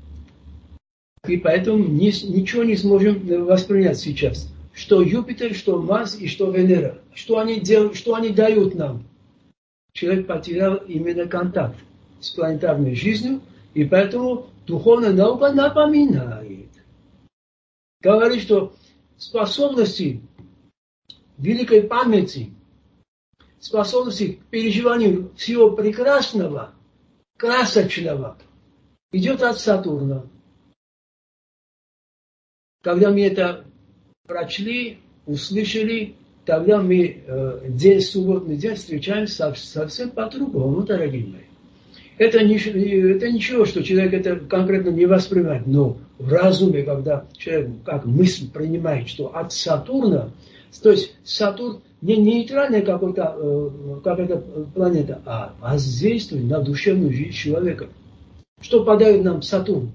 и поэтому ни, ничего не сможем воспринять сейчас. Что Юпитер, что Марс и что Венера. Что они делают, что они дают нам? Человек потерял именно контакт с планетарной жизнью, и поэтому духовная наука напоминает. Говорит, что способности великой памяти, способности к переживанию всего прекрасного, красочного, идет от Сатурна. Когда мы это прочли, услышали, тогда мы э, день, субботний день встречаем совсем по-другому, дорогие мои. Это, не, это ничего, что человек это конкретно не воспринимает, но в разуме, когда человек как мысль принимает, что от Сатурна, то есть Сатурн не нейтральная какая-то, какая-то планета, а воздействует на душевную жизнь человека. Что подает нам Сатурн?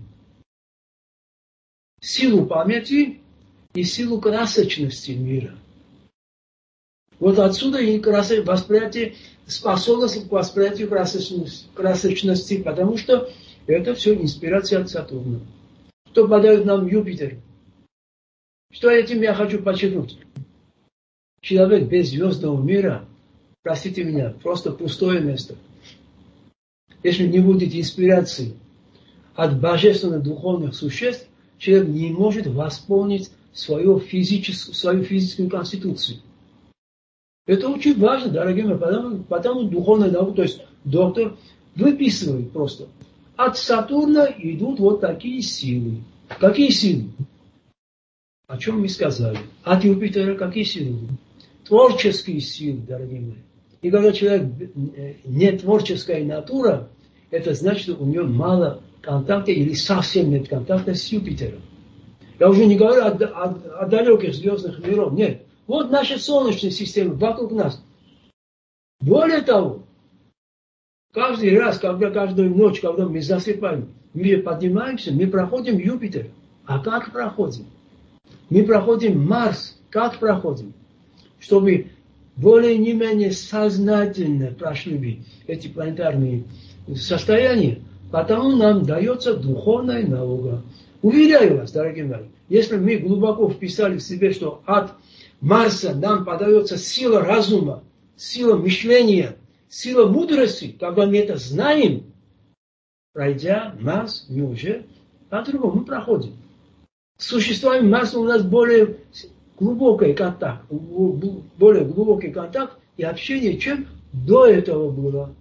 Силу памяти и силу красочности мира. Вот отсюда и восприятие, способность к восприятию красочности, красочности, потому что это все инспирация от Сатурна. Что подает нам Юпитер? Что этим я хочу подчеркнуть? Человек без звездного мира, простите меня, просто пустое место. Если не будет инспирации от божественных духовных существ, человек не может восполнить свою физическую, свою физическую конституцию. Это очень важно, дорогие мои, потому, потому духовная наука, то есть доктор выписывает просто. От Сатурна идут вот такие силы. Какие силы? О чем мы сказали? От Юпитера какие силы? Творческие силы, дорогие мои. И когда человек не творческая натура, это значит, что у него мало контакта или совсем нет контакта с Юпитером. Я уже не говорю о, о, о далеких звездных мирах, нет. Вот наша Солнечная система вокруг нас. Более того, каждый раз, когда каждую ночь, когда мы засыпаем, мы поднимаемся, мы проходим Юпитер. А как проходим? Мы проходим Марс. Как проходим? Чтобы более не менее сознательно прошли бы эти планетарные состояния, потому нам дается духовная наука. Уверяю вас, дорогие мои, если мы глубоко вписали в себе, что от Марса нам подается сила разума, сила мышления, сила мудрости, когда мы это знаем, пройдя Марс, мы уже по-другому проходим. С существами Марса у нас более глубокий контакт, более глубокий контакт и общение, чем до этого было.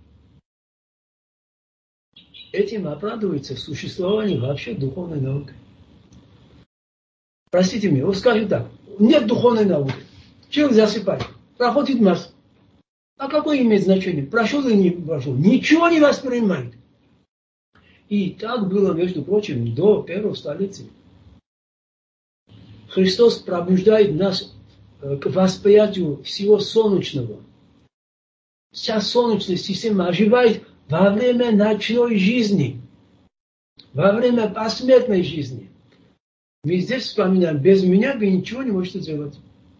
Этим оправдывается существование вообще духовной науки. Простите меня, вот скажем так, нет духовной науки. Человек засыпает, проходит Марс. А какое имеет значение? Прошел или не прошел? Ничего не воспринимает. И так было, между прочим, до первого столетия. Христос пробуждает нас к восприятию всего солнечного. Вся солнечная система оживает во время ночной жизни, во время посмертной жизни. Мы здесь вспоминаем, без меня вы ничего не можете делать.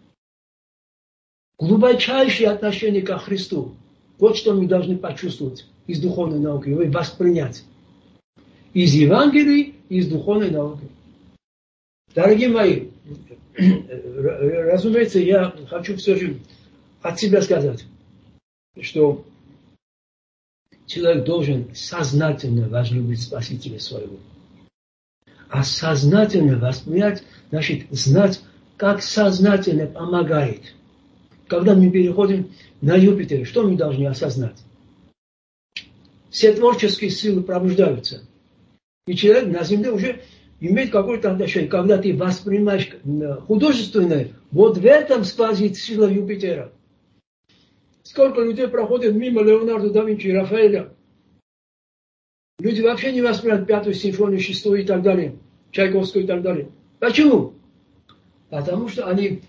Глубочайшее отношение ко Христу. Вот что мы должны почувствовать из духовной науки, и воспринять. Из Евангелия, из духовной науки. Дорогие мои, разумеется, я хочу все же от себя сказать, что человек должен сознательно возлюбить Спасителя своего. А сознательно воспринять, значит, знать, как сознательно помогает. Когда мы переходим на Юпитер, что мы должны осознать? Все творческие силы пробуждаются. И человек на Земле уже имеет какое-то отношение. Когда ты воспринимаешь художественное, вот в этом сквозит сила Юпитера. Сколько людей проходит мимо Леонардо да Винчи и Рафаэля. Люди вообще не воспринимают пятую симфонию, шестую и так далее, Чайковскую и так далее. Почему? Потому что они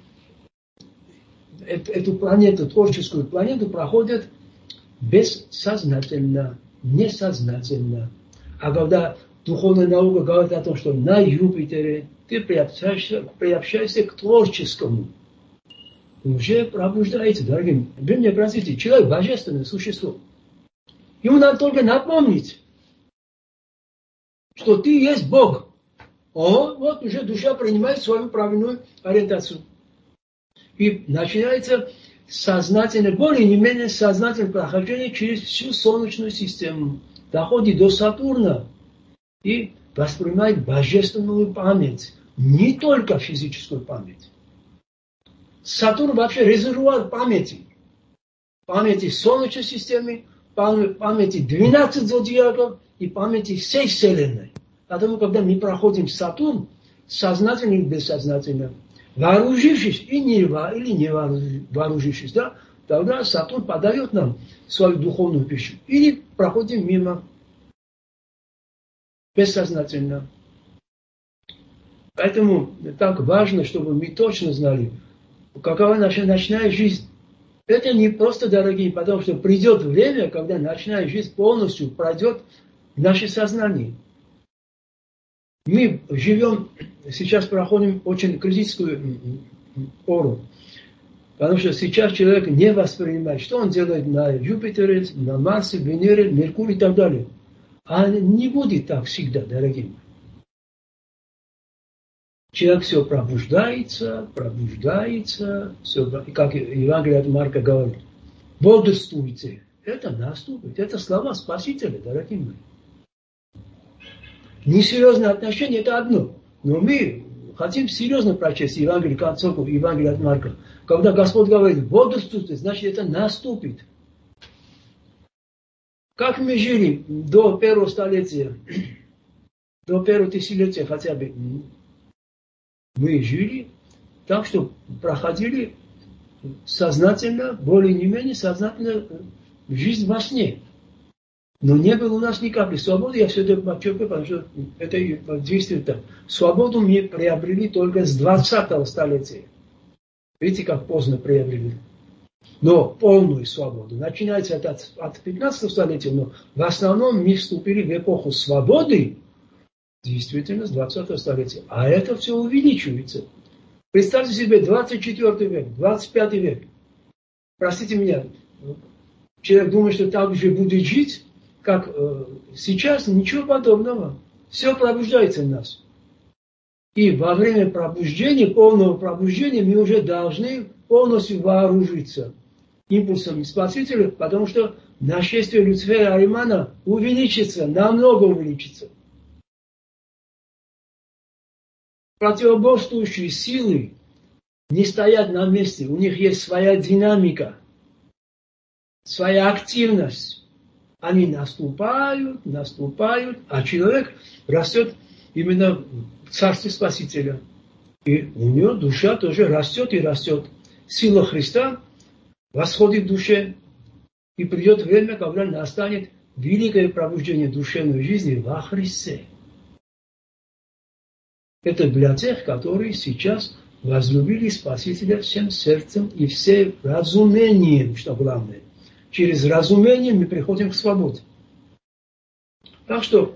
эту планету, творческую планету, проходят бессознательно, несознательно. А когда духовная наука говорит о том, что на Юпитере ты приобщаешься, приобщаешься к творческому, уже пробуждается, дорогие. Вы мне простите, человек божественное существо. Ему надо только напомнить, что ты есть Бог. О, вот уже душа принимает свою правильную ориентацию. И начинается сознательное, более не менее сознательное прохождение через всю Солнечную систему. Доходит до Сатурна и воспринимает божественную память. Не только физическую память. Сатурн вообще резервуар памяти. Памяти Солнечной системы, памяти двенадцати зодиаков и памяти всей Вселенной. Поэтому, когда мы проходим Сатурн, сознательно или бессознательно, вооружившись и не, или не вооружившись, да, тогда Сатурн подает нам свою духовную пищу. Или проходим мимо бессознательно. Поэтому так важно, чтобы мы точно знали, какова наша ночная жизнь. Это не просто, дорогие, потому что придет время, когда ночная жизнь полностью пройдет в наше сознание. Мы живем, сейчас проходим очень критическую пору. Потому что сейчас человек не воспринимает, что он делает на Юпитере, на Марсе, Венере, Меркурии и так далее. А не будет так всегда, дорогие. Человек все пробуждается, пробуждается, все, как Евангелие от Марка говорит, бодрствуйте. Это наступит, это слова Спасителя, дорогие мои. Несерьезное отношение – это одно. Но мы хотим серьезно прочесть Евангелие концовку, Евангелие от Марка. Когда Господь говорит, бодрствуйте, значит, это наступит. Как мы жили до первого столетия, до первого тысячелетия хотя бы, мы жили так, что проходили сознательно, более не менее сознательно жизнь во сне. Но не было у нас ни капли свободы, я все это подчеркиваю, потому что это действительно. Свободу мы приобрели только с двадцатого столетия. Видите, как поздно приобрели. Но полную свободу. Начинается это от, от пятнадцатого столетия, но в основном мы вступили в эпоху свободы, действительно, с двадцатого столетия. А это все увеличивается. Представьте себе двадцать четвёртый век, двадцать пятый век. Простите меня, человек думает, что так же будет жить, как э, сейчас, ничего подобного. Все пробуждается в нас. И во время пробуждения, полного пробуждения, мы уже должны полностью вооружиться импульсами Спасителя, потому что нашествие Люцифера Аримана увеличится, намного увеличится. Противоборствующие силы не стоят на месте, у них есть своя динамика, своя активность. Они наступают, наступают, а человек растет именно в царстве Спасителя. И у него душа тоже растет и растет. Сила Христа восходит в душе, и придет время, когда настанет великое пробуждение душевной жизни во Христе. Это для тех, которые сейчас возлюбили Спасителя всем сердцем и всем разумением, что главное. Через разумение мы приходим к свободе. Так что,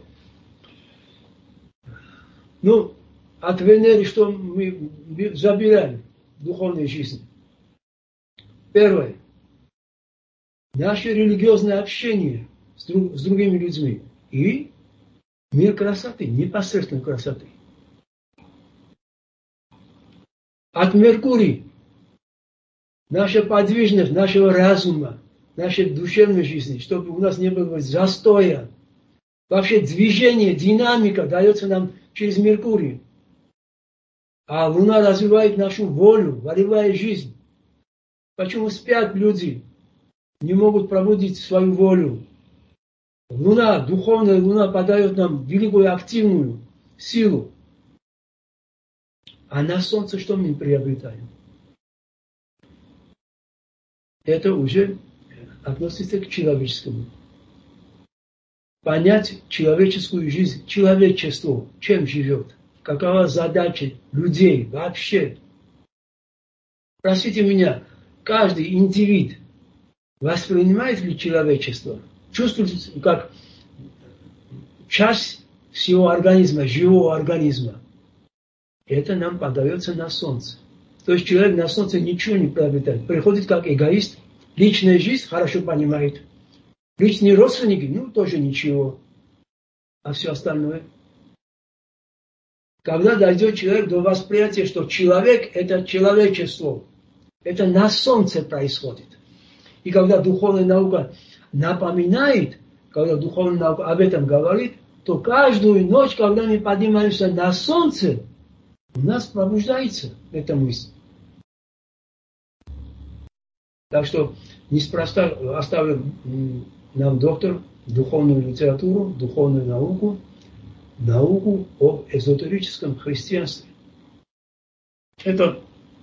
ну, от Венеры, что мы забираем в духовной жизни? Первое. Наше религиозное общение с, друг, с другими людьми. И мир красоты, непосредственной красоты. От Меркурия. Наша подвижность нашего разума, нашей душевной жизни, чтобы у нас не было застоя. Вообще движение, динамика дается нам через Меркурий. А Луна развивает нашу волю, волевая жизнь. Почему спят люди? Не могут пробудить свою волю. Луна, духовная Луна подает нам великую активную силу. А на Солнце что мы приобретаем? Это уже относится к человеческому. Понять человеческую жизнь, человечество, чем живет, какова задача людей вообще. Спросите меня, каждый индивид воспринимает ли человечество, чувствует как часть всего организма, живого организма. Это нам подается на Солнце. То есть человек на Солнце ничего не приобретает. Приходит как эгоист, личная жизнь хорошо понимает. Личные родственники, ну, тоже ничего. А все остальное. Когда дойдет человек до восприятия, что человек – это человечество, это на Солнце происходит. И когда духовная наука напоминает, когда духовная наука об этом говорит, то каждую ночь, когда мы поднимаемся на Солнце, у нас пробуждается эта мысль. Так что неспроста оставил нам доктор духовную литературу, духовную науку, науку об эзотерическом христианстве. Это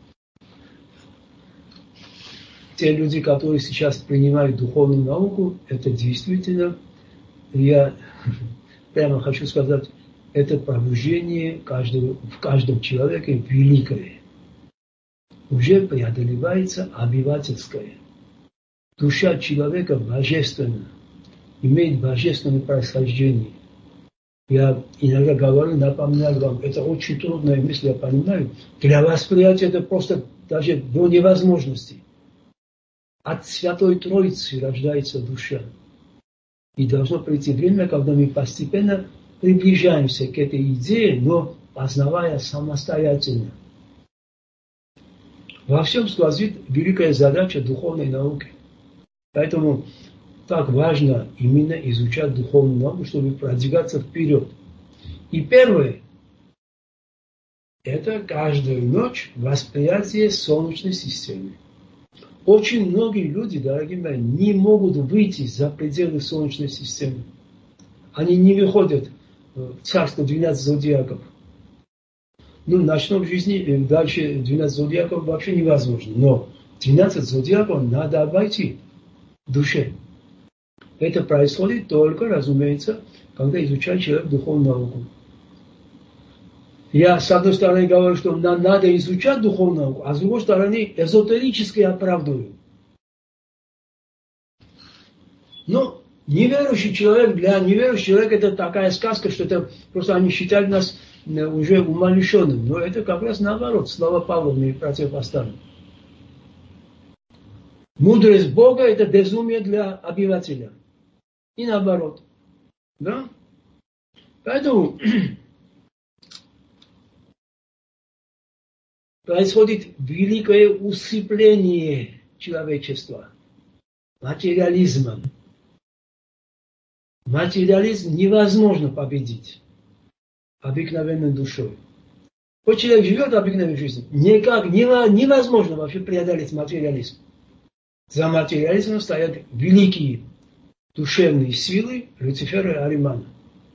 те люди, которые сейчас принимают духовную науку, это действительно, я прямо хочу сказать, это пробуждение каждого, в каждом человеке великое. Уже преодолевается обывательское. Душа человека божественна, имеет божественное происхождение. Я иногда говорю, напоминаю вам, это очень трудная мысль, я понимаю. Для восприятия это просто даже до невозможности. От Святой Троицы рождается душа. И должно прийти время, когда мы постепенно приближаемся к этой идее, но познавая самостоятельно. Во всем сквозит великая задача духовной науки. Поэтому так важно именно изучать духовную науку, чтобы продвигаться вперед. И первое, это каждую ночь восприятие Солнечной системы. Очень многие люди, дорогие мои, не могут выйти за пределы Солнечной системы. Они не выходят в царство двенадцати зодиаков. Ну, в ночной жизни дальше двенадцать зодиаков вообще невозможно. Но двенадцать зодиаков надо обойти в душе. Это происходит только, разумеется, когда изучает человек духовную науку. Я, с одной стороны, говорю, что нам надо изучать духовную науку, а с другой стороны, эзотерически оправдываю. Но неверующий человек, для неверующего человека это такая сказка, что это просто они считают нас уже умалишенным. Но это как раз наоборот, слова Павла мы противопоставим. Мудрость Бога – это безумие для обывателя. И наоборот. Да? Поэтому происходит великое усыпление человечества материализмом. Материализм невозможно победить обыкновенной душой. Вот человек живет обыкновенной жизнью, никак невозможно вообще преодолеть материализм. За материализмом стоят великие душевные силы Люцифера и Аримана.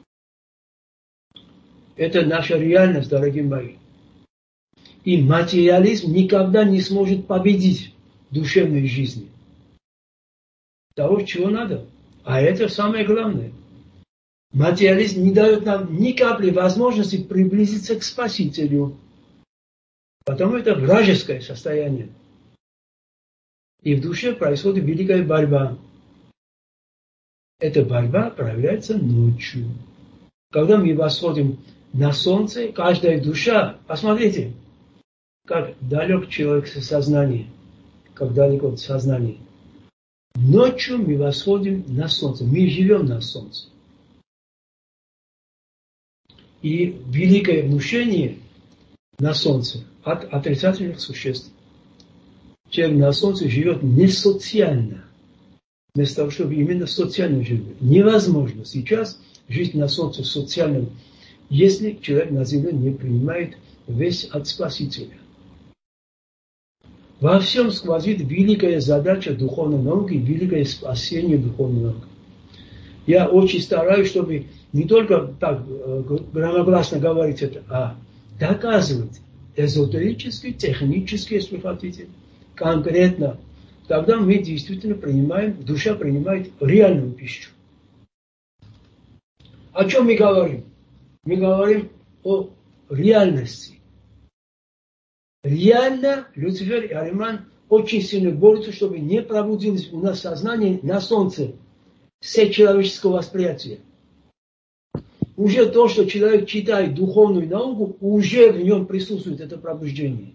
Это наша реальность, дорогие мои. И материализм никогда не сможет победить душевной жизни. Того, чего надо. А это самое главное. Материализм не дает нам ни капли возможности приблизиться к Спасителю. Потому это вражеское состояние. И в душе происходит великая борьба. Эта борьба проявляется ночью. Когда мы восходим на солнце, каждая душа, посмотрите, как далек человек от сознания, как далеко от сознания. Ночью мы восходим на солнце, мы живем на солнце. И великое внушение на солнце от отрицательных существ. Человек на солнце живет не социально, вместо того, чтобы именно социально жить. Невозможно сейчас жить на солнце социальным, если человек на земле не принимает весь от Спасителя. Во всем сквозит великая задача духовной науки, великое спасение духовной науки. Я очень стараюсь, чтобы не только так громогласно говорить это, а доказывать эзотерически, технически, если вы хотите, конкретно. Тогда мы действительно принимаем, душа принимает реальную пищу. О чем мы говорим? Мы говорим о реальности. Реально Люцифер и Ариман очень сильно борются, чтобы не пробудилось у нас сознание на солнце все человеческого восприятия. Уже то, что человек читает духовную науку, уже в нем присутствует это пробуждение.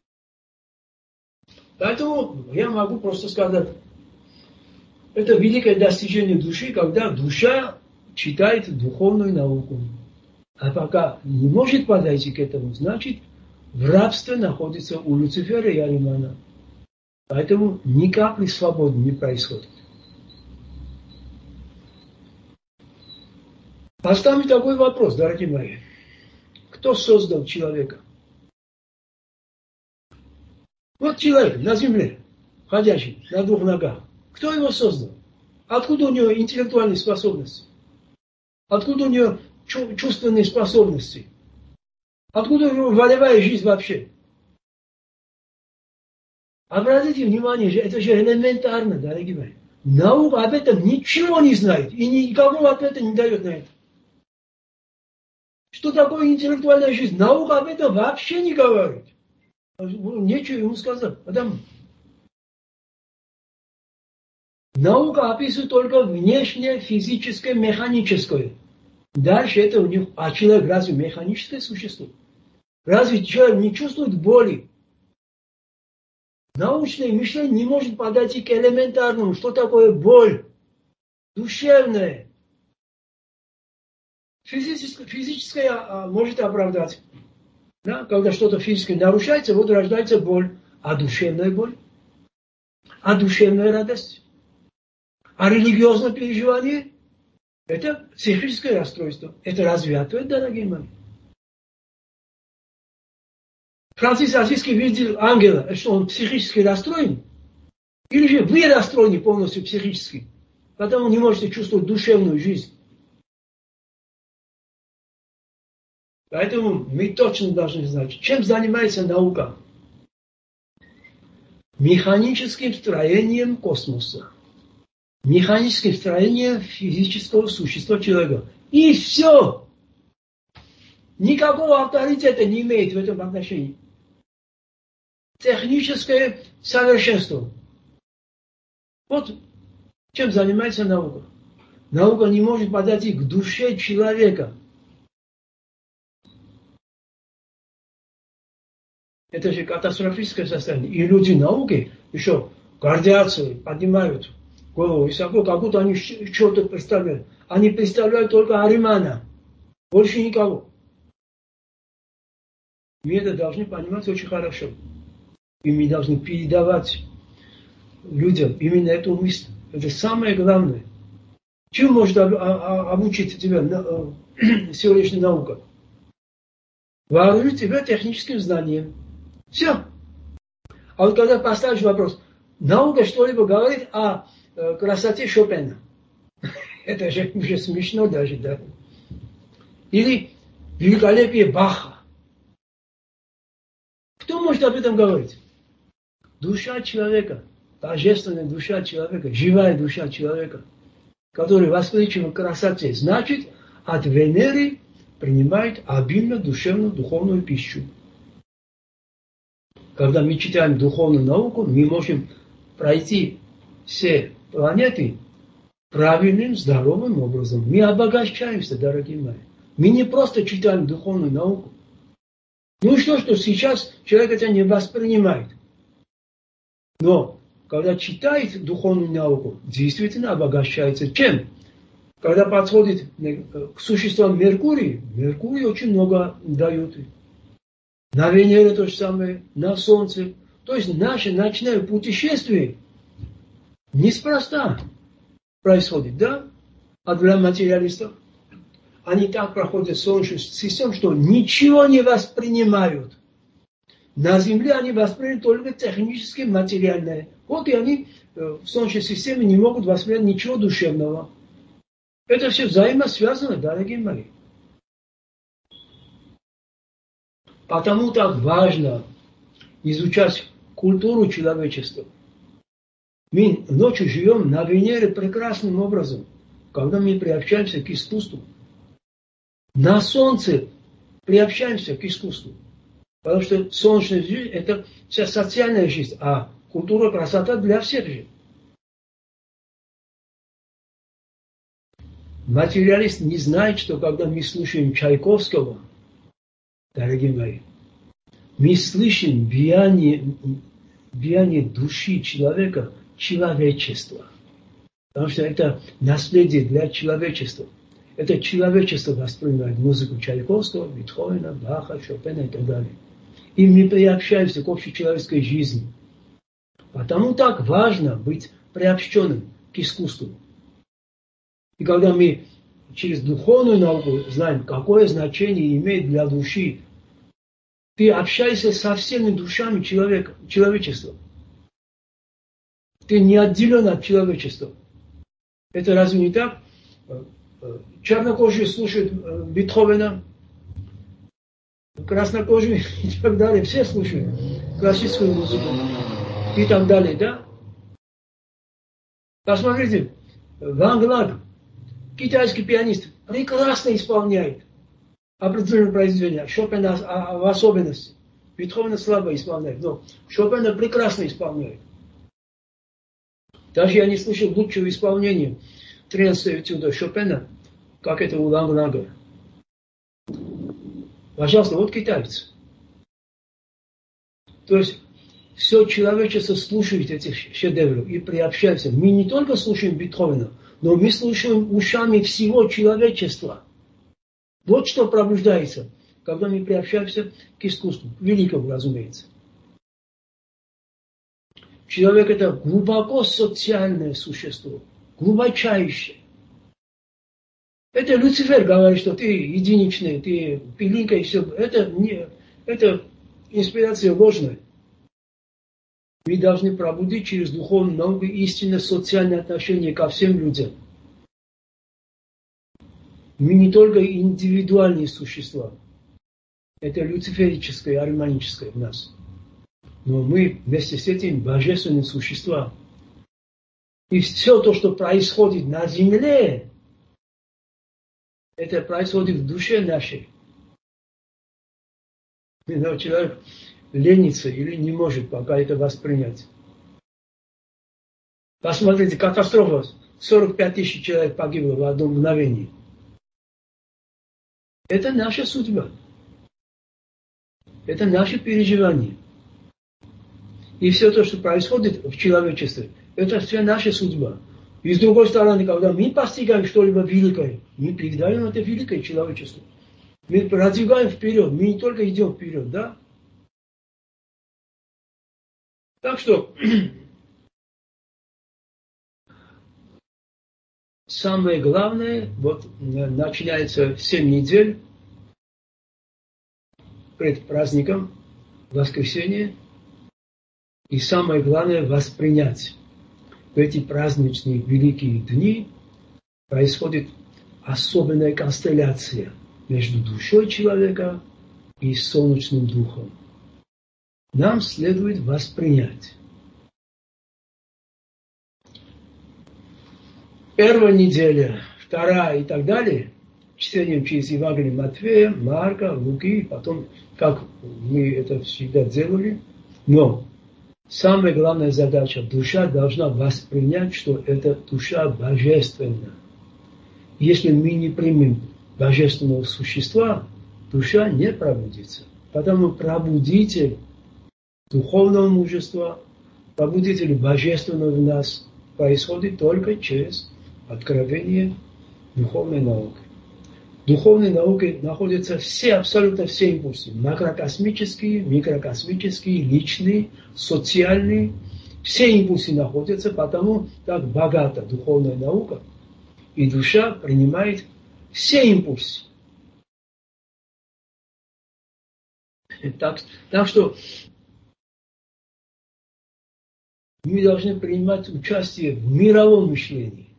Поэтому я могу просто сказать, это великое достижение души, когда душа читает духовную науку. А пока не может подойти к этому, значит, в рабстве находится у Люцифера и Аримана. Поэтому ни капли свободы не происходит. Поставим такой вопрос, дорогие мои. Кто создал человека? Вот человек на земле, ходящий на двух ногах. Кто его создал? Откуда у него интеллектуальные способности? Откуда у него чувственные способности? Откуда у него волевая жизнь вообще? Обратите внимание, это же элементарно, дорогие мои. Наука об этом ничего не знает и никакого ответа не дает на это. Что такое интеллектуальная жизнь? Наука об этом вообще не говорит. Нечего ему сказать. Потому наука описывает только внешнее, физическое, механическое. Дальше это у него. А человек разве механическое существо? Разве человек не чувствует боли? Научное мышление не может подойти к элементарному. Что такое боль? Душевное. Физическое, физическое а, может оправдать. Да? Когда что-то физически нарушается, вот рождается боль. А душевная боль? А душевная радость? А религиозное переживание? Это психическое расстройство. Это разве ответ, дорогие мои? Франциск Ассизский видел ангела, что он психически расстроен? Или же вы расстроены полностью психически? Потому не можете чувствовать душевную жизнь. Поэтому мы точно должны знать, чем занимается наука. Механическим строением космоса. Механическим строением физического существа человека. И все. Никакого авторитета не имеет в этом отношении. Техническое совершенство. Вот чем занимается наука. Наука не может подойти к душе человека. Это же катастрофическое состояние. И люди науки еще гордятся, поднимают голову высоко, как будто они что-то представляют. Они представляют только Аримана. Больше никого. Мы это должны понимать очень хорошо. И мы должны передавать людям именно эту мысль. Это самое главное. Чем может обучить тебя сегодняшняя наука? Вооружить тебя техническим знанием. Все. А вот когда поставишь вопрос, наука что-либо говорит о красоте Шопена. Это же уже смешно даже, да? Или великолепие Баха. Кто может об этом говорить? Душа человека, божественная душа человека, живая душа человека, которая восприимчива к красоте, значит, от Венеры принимает обильно душевную, духовную пищу. Когда мы читаем духовную науку, мы можем пройти все планеты правильным, здоровым образом. Мы обогащаемся, дорогие мои. Мы не просто читаем духовную науку. Ну и что, что сейчас человек это не воспринимает. Но когда читает духовную науку, действительно обогащается. Чем? Когда подходит к существам Меркурия, Меркурий очень много дает. На Венере то же самое, на Солнце. То есть наше ночное путешествие неспроста происходит, да? А для материалистов? они так проходят Солнечную систему, что ничего не воспринимают. На Земле они воспринимают только технически материальное. Вот и они в Солнечной системе не могут воспринять ничего душевного. Это все взаимосвязано, дорогие мои. Потому так важно изучать культуру человечества. Мы ночью живем на Венере прекрасным образом, когда мы приобщаемся к искусству. На Солнце приобщаемся к искусству. Потому что солнечная жизнь – это вся социальная жизнь, а культура, красота для всех же. Материалист не знает, что когда мы слушаем Чайковского, дорогие мои, мы слышим бияние, бияние души человека, человечества. Потому что это наследие для человечества. Это человечество воспринимает музыку Чайковского, Бетховена, Баха, Шопена и так далее. И мы приобщаемся к общечеловеческой жизни. Потому так важно быть приобщенным к искусству. И когда мы через духовную науку знаем, какое значение имеет для души, ты общаешься со всеми душами человека, человечества. Ты не отделен от человечества. Это разве не так? Чернокожие слушают Бетховена, краснокожие и так далее. Все слушают классическую музыку и так далее, да? Посмотрите, Ван Глаг, китайский пианист, прекрасно исполняет определенное произведение. Шопена в особенности. Бетховена слабо исполняет, но Шопена прекрасно исполняет. Даже я не слышал лучшего исполнения тринадцатого этюда Шопена, как это у Ван Глага. Пожалуйста, вот китаец. То есть все человечество слушает этих шедевров и приобщается. Мы не только слушаем Бетховена, но мы слушаем ушами всего человечества. Вот что пробуждается, когда мы приобщаемся к искусству, к великому, разумеется. Человек – это глубоко социальное существо, глубочайшее. Это Люцифер говорит, что ты единичный, ты пылинка и все. Это, не, это инспирация ложная. Мы должны пробудить через духовную науку истинное социальное отношение ко всем людям. Мы не только индивидуальные существа. Это люциферическое, арманическое в нас. Но мы вместе с этим божественные существа. И все то, что происходит на земле, это происходит в душе нашей. Но человек ленится или не может пока это воспринять. Посмотрите, катастрофа. сорок пять тысяч человек погибло в одно мгновение. Это наша судьба. Это наше переживание. И все то, что происходит в человечестве, это вся наша судьба. И с другой стороны, когда мы постигаем что-либо великое, мы передаем это великое человечеству. Мы продвигаем вперед, мы не только идем вперед, да? Так что, самое главное, вот начинается семь недель пред праздником, воскресенье, и самое главное воспринять. В эти праздничные великие дни происходит особенная констелляция между душой человека и солнечным духом. Нам следует воспринять. Первая неделя, вторая и так далее, чтением через Евангелие Матфея, Марка, Луки, потом, как мы это всегда делали, но самая главная задача, душа должна воспринять, что эта душа божественна. Если мы не примем божественного существа, душа не пробудится. Потому пробудитель духовного мужества, пробудитель божественного в нас происходит только через откровение духовной науки. В духовной науке находятся все, абсолютно все импульсы. Макрокосмические, микрокосмические, личные, социальные. Все импульсы находятся, потому так богата духовная наука. И душа принимает все импульсы. Так, так что мы должны принимать участие в мировом мышлении.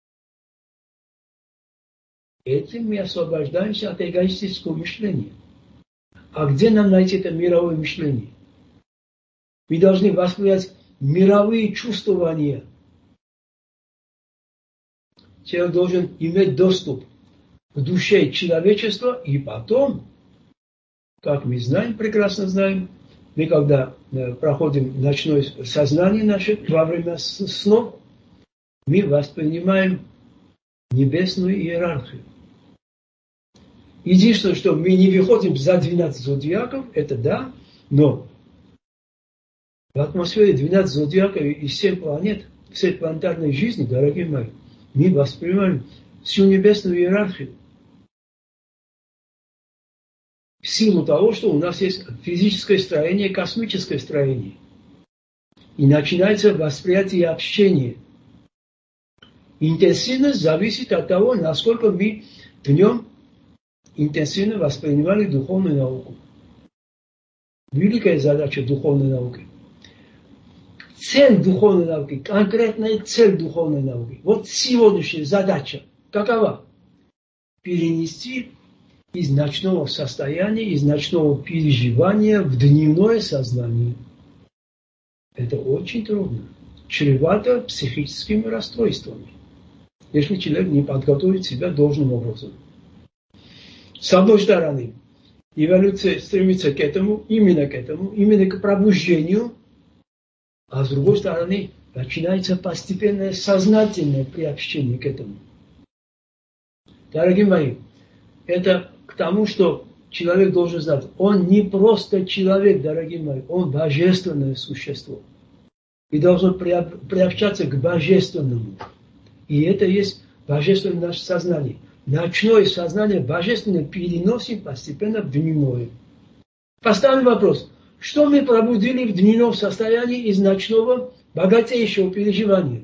Этим мы освобождаемся от эгоистического мышления. А где нам найти это мировое мышление? Мы должны воспринять мировые чувствования. Человек должен иметь доступ к душе человечества, и потом, как мы знаем, прекрасно знаем, мы когда проходим ночное сознание наше во время снов, мы воспринимаем небесную иерархию. Единственное, что мы не выходим за двенадцать зодиаков, это да, но в атмосфере двенадцать зодиаков и семь планет, всей планетарной жизни, дорогие мои, мы воспринимаем всю небесную иерархию. В силу того, что у нас есть физическое строение, космическое строение. И начинается восприятие общения. Интенсивность зависит от того, насколько мы днем интенсивно воспринимали духовную науку. Великая задача духовной науки. Цель духовной науки, конкретная цель духовной науки. Вот сегодняшняя задача какова? Перенести из ночного состояния, из ночного переживания в дневное сознание. Это очень трудно. Чревато психическими расстройствами, если человек не подготовит себя должным образом. С одной стороны, эволюция стремится к этому, именно к этому, именно к пробуждению, а с другой стороны, начинается постепенное сознательное приобщение к этому. Дорогие мои, это к тому, что человек должен знать, он не просто человек, дорогие мои, он божественное существо. И должен приобщаться к божественному. И это есть божественное наше сознание. Ночное сознание божественное переносим постепенно в дневное. Поставим вопрос, что мы пробудили в дневном состоянии из ночного богатейшего переживания?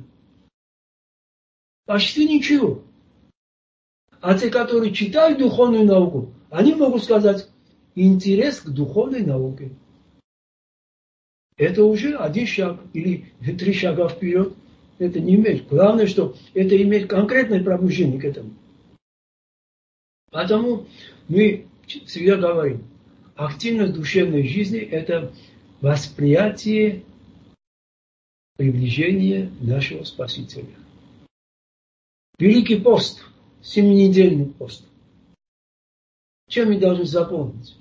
Почти ничего. А те, которые читают духовную науку, они могут сказать интерес к духовной науке. Это уже один шаг или три шага вперед. Это не имеет. Главное, что это имеет конкретное пробуждение к этому. Поэтому мы всегда говорим, активность душевной жизни – это восприятие приближения нашего Спасителя. Великий пост, семинедельный пост. Чем мы должны заполнить?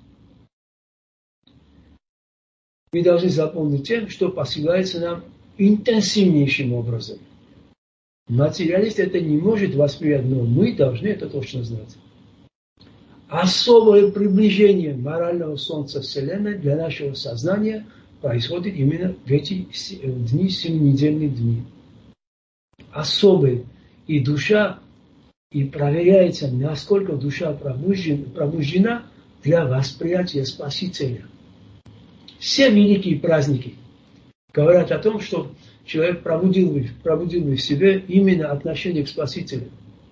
Мы должны заполнить тем, что посылается нам интенсивнейшим образом. Материалист это не может воспринять, но мы должны это точно знать. Особое приближение морального солнца Вселенной для нашего сознания происходит именно в эти дни, семинедельные дни. Особое. И душа, и проверяется, насколько душа пробуждена, пробуждена для восприятия Спасителя. Все великие праздники говорят о том, что человек пробудил, пробудил в себе именно отношение к Спасителю.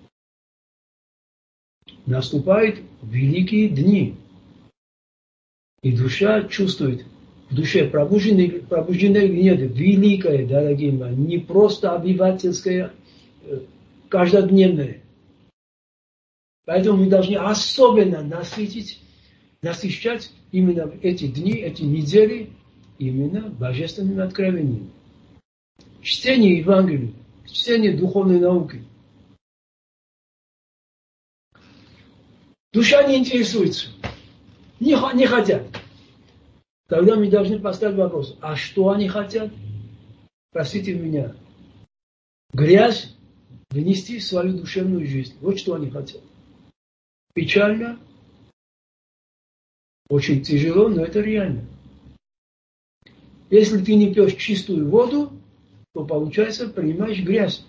Наступают великие дни. И душа чувствует, в душе пробужденной, пробужденной нет, великое, дорогие мои, не просто обывательское, каждодневное. Поэтому мы должны особенно насытить, насыщать именно эти дни, эти недели, именно божественными откровениями. Чтение Евангелия, чтение духовной науки. Душа не интересуется, не, не хотят. Тогда мы должны поставить вопрос, а что они хотят? Простите меня. Грязь внести в свою душевную жизнь. Вот что они хотят. Печально, очень тяжело, но это реально. Если ты не пьешь чистую воду, то получается, принимаешь грязь.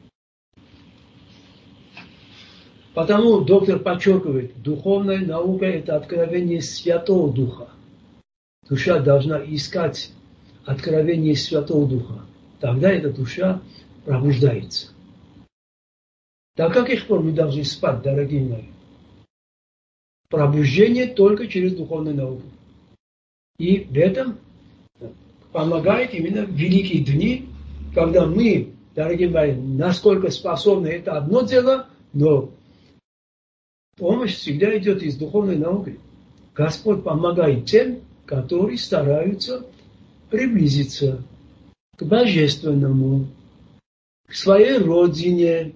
Потому доктор подчеркивает, духовная наука – это откровение Святого Духа. Душа должна искать откровение Святого Духа. Тогда эта душа пробуждается. До каких пор мы должны спать, дорогие мои? Пробуждение только через духовную науку. И в этом помогает именно великие дни, когда мы, дорогие мои, насколько способны, это одно дело, но помощь всегда идет из духовной науки. Господь помогает тем, которые стараются приблизиться к Божественному, к своей родине.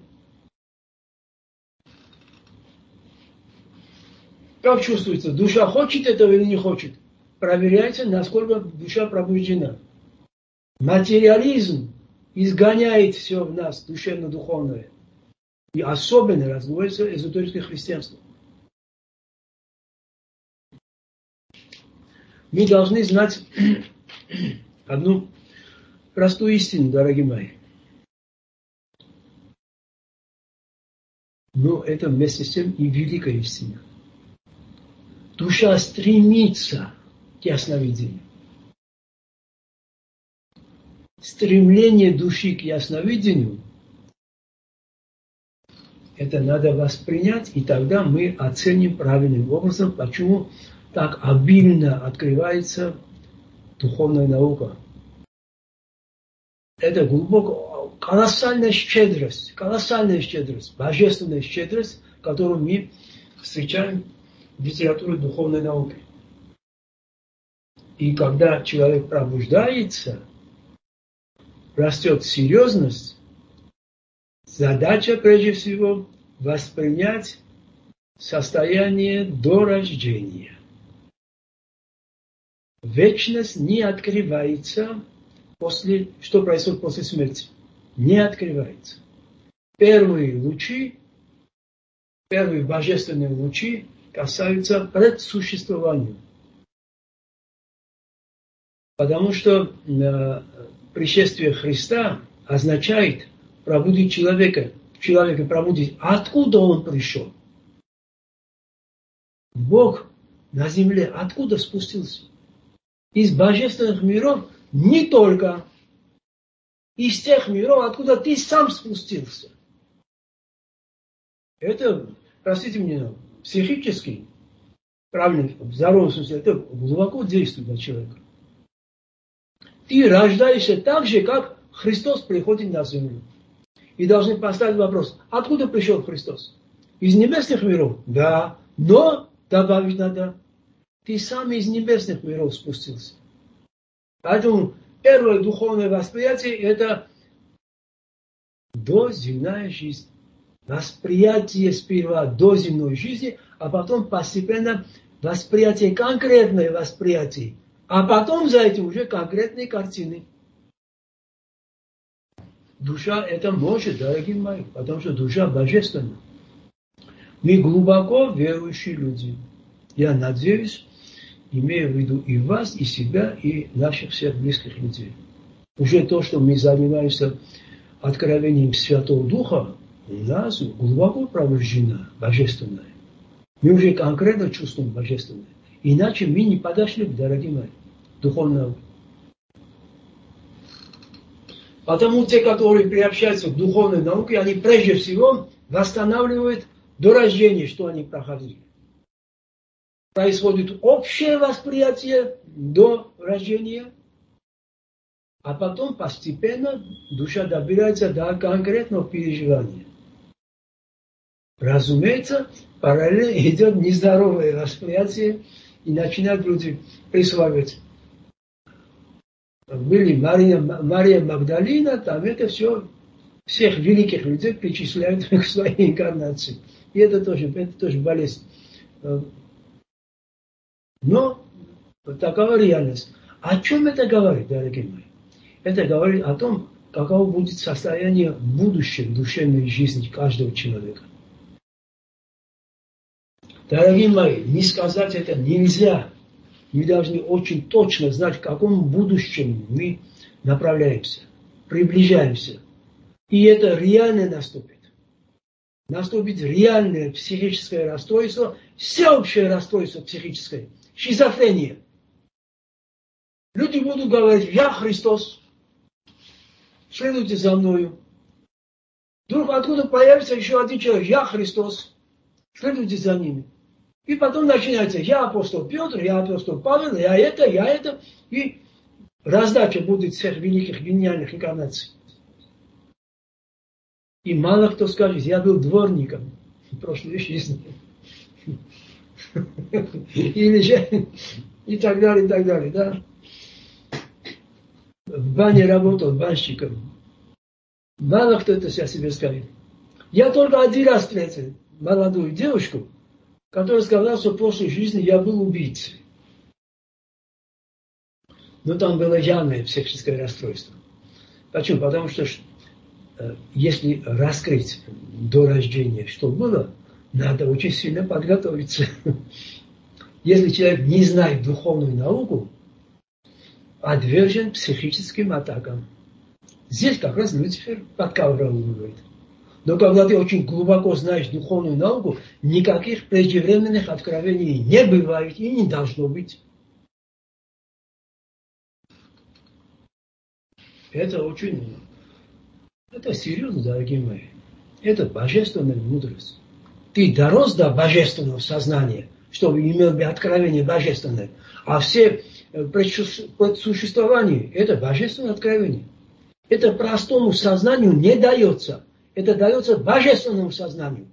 Как чувствуется, душа хочет этого или не хочет? Проверяйте, насколько душа пробуждена. Материализм изгоняет все в нас, душевно-духовное. И особенно развивается эзотерическое христианство. Мы должны знать одну простую истину, дорогие мои. Но это вместе с тем и великая истина. Душа стремится к ясновидению. Стремление души к ясновидению, это надо воспринять, и тогда мы оценим правильным образом, почему так обильно открывается духовная наука. Это глубоко, колоссальная щедрость, колоссальная щедрость, божественная щедрость, которую мы встречаем в литературе духовной науки. И когда человек пробуждается, растет серьезность, задача прежде всего воспринять состояние до рождения. Вечность не открывается после, что происходит после смерти. Не открывается. Первые лучи, первые божественные лучи касаются предсуществования. Потому что э, пришествие Христа означает пробудить человека, человека пробудить. Откуда он пришел? Бог на земле откуда спустился? Из божественных миров, не только из тех миров, откуда ты сам спустился. Это, простите меня, психически, правильно, в здоровом смысле, это глубоко действует на человека. Ты рождаешься так же, как Христос приходит на землю. И должны поставить вопрос, откуда пришел Христос? Из небесных миров? Да, но добавить надо, ты сам из небесных миров спустился. Поэтому первое духовное восприятие – это доземная жизнь. Восприятие сперва доземной жизни, а потом постепенно восприятие, конкретное восприятие. А потом за этим уже конкретные картины. Душа это может, дорогие мои, потому что душа божественна. Мы глубоко верующие люди. Я надеюсь, имею в виду и вас, и себя, и наших всех близких людей. Уже то, что мы занимаемся откровением Святого Духа, у нас глубоко пробуждена божественное. Мы уже конкретно чувствуем божественное. Иначе мы не подошли, дорогие мои, духовной науке. Потому те, которые приобщаются к духовной науке, они прежде всего восстанавливают до рождения, что они проходили. Происходит общее восприятие до рождения, а потом постепенно душа добирается до конкретного переживания. Разумеется, параллельно идет нездоровое восприятие, и начинают люди присваивать. Были Мария, Мария Магдалина, там это все, всех великих людей причисляют к своей инкарнации. И это тоже, это тоже болезнь. Но такова реальность. О чем это говорит, дорогие мои? Это говорит о том, каково будет состояние будущей душевной жизни каждого человека. Дорогие мои, не сказать это нельзя. Мы должны очень точно знать, к какому будущему мы направляемся, приближаемся. И это реально наступит. Наступит реальное психическое расстройство, всеобщее расстройство психическое, шизофрения. Люди будут говорить, я Христос, следуйте за мною. Вдруг откуда появится еще один человек, я Христос, следуйте за ними. И потом начинается, я апостол Петр, я апостол Павел, я это, я это. И раздача будет всех великих гениальных инкарнаций. И мало кто скажет, я был дворником в прошлой жизни. Или же, и так далее, и так далее, да. В бане работал банщиком. Мало кто это о себе скажет. Я только один раз встретил молодую девушку, которая сказала, что в прошлой жизни я был убийцей. Но там было явное психическое расстройство. Почему? Потому что если раскрыть до рождения, что было, надо очень сильно подготовиться. Если человек не знает духовную науку, подвержен психическим атакам. Здесь как раз Люцифер подкалывает. Но когда ты очень глубоко знаешь духовную науку, никаких преждевременных откровений не бывает и не должно быть. Это очень, это серьезно, дорогие мои. Это божественная мудрость. Ты дорос до божественного сознания, чтобы имел бы откровение божественное. А все предсуществования – это божественное откровение. Это простому сознанию не дается. Это дается божественному сознанию.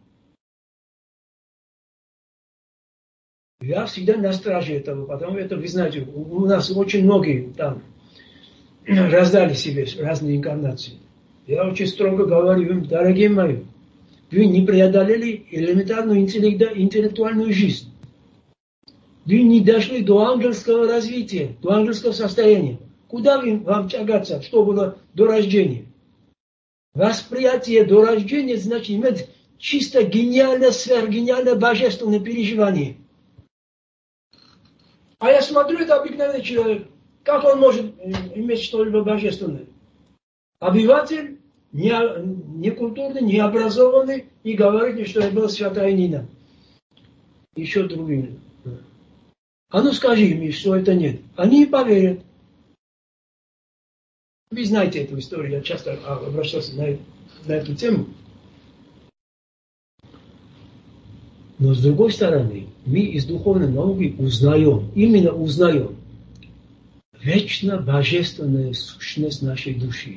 Я всегда на страже этого, потому что, вы знаете, у нас очень многие там раздали себе разные инкарнации. Я очень строго говорю им, дорогие мои, вы не преодолели элементарную интеллектуальную жизнь. Вы не дошли до ангельского развития, до ангельского состояния. Куда вам тягаться, что было до рождения? Восприятие до рождения значит иметь чисто гениальное, сверхгениальное, божественное переживание. А я смотрю, это обыкновенный человек. Как он может иметь что-либо божественное? Обыватель, некультурный, не необразованный, и говорит, что я был святая Нина. Еще другие. А ну скажи им, что это нет. Они не поверят. Вы знаете эту историю, я часто обращался на, на эту тему. Но с другой стороны, мы из духовной науки узнаем, именно узнаем, вечно божественная сущность нашей души.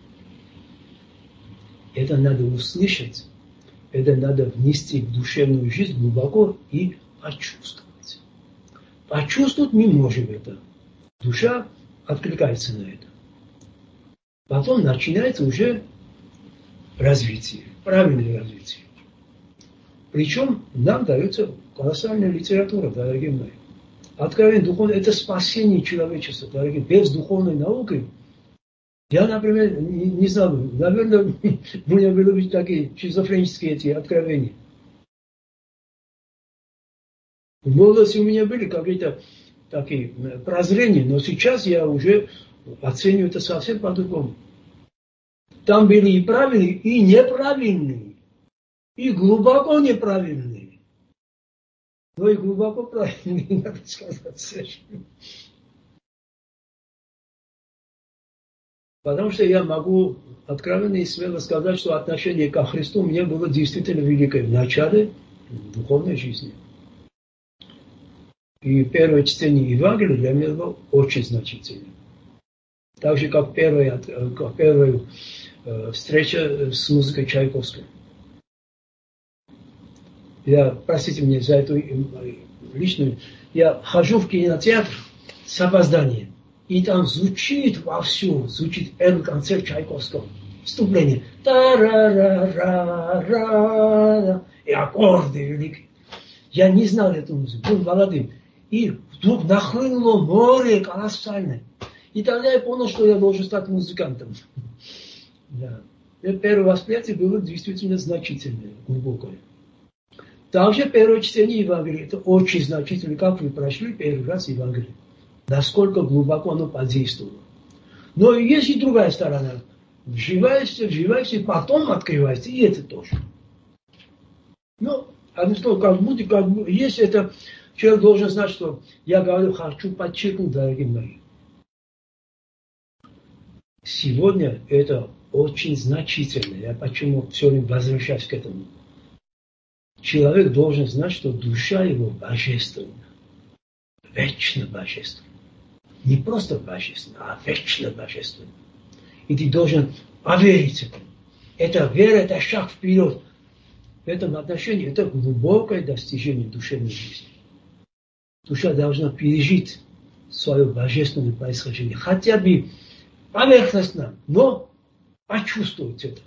Это надо услышать, это надо внести в душевную жизнь глубоко и почувствовать. Почувствовать мы можем это. Душа откликается на это. Потом начинается уже развитие, правильное развитие. Причем нам дается колоссальная литература, дорогие мои. Откровение духовное – это спасение человечества, дорогие. Без духовной науки, я, например, не, не знаю, наверное, у меня были такие шизофренические эти откровения. В молодости у меня были какие-то такие прозрения, но сейчас я уже оцениваю это совсем по-другому. Там были и правильные, и неправильные, и глубоко неправильные. Но и глубоко правильные, надо сказать, совершенно. Потому что я могу откровенно и смело сказать, что отношение ко Христу у меня было действительно великое в начале духовной жизни. И первое чтение Евангелия для меня было очень значительным. Так же, как первая, как первая э, встреча с музыкой Чайковской. Я, простите меня за эту личную, я хожу в кинотеатр с опозданием. И там звучит вовсю, звучит этот концерт Чайковского. Вступление. Та-ра-ра-ра-ра. И аккорды великие. Я не знал эту музыку, был молодым. И вдруг нахлынуло море колоссальное. И тогда я понял, что я должен стать музыкантом. Да. Первое восприятие было действительно значительное, глубокое. Также первое чтение Евангелия, это очень значительно, как вы прошли первый раз Евангелие. Насколько глубоко оно подействовало. Но есть и другая сторона. Вживаешься, вживаешься, потом открываешься, и это тоже. Ну, одно слово, как будто, как будто, если это, человек должен знать, что я говорю, хочу подчеркнуть, дорогие мои. Сегодня это очень значительное. Я почему все время возвращаюсь к этому. Человек должен знать, что душа его божественна. Вечно божественна. Не просто божественна, а вечно божественна. И ты должен поверить этому. Эта вера, это шаг вперед. В этом отношении это глубокое достижение душевной жизни. Душа должна пережить свое божественное происхождение. Хотя бы поверхностно, но почувствовать это.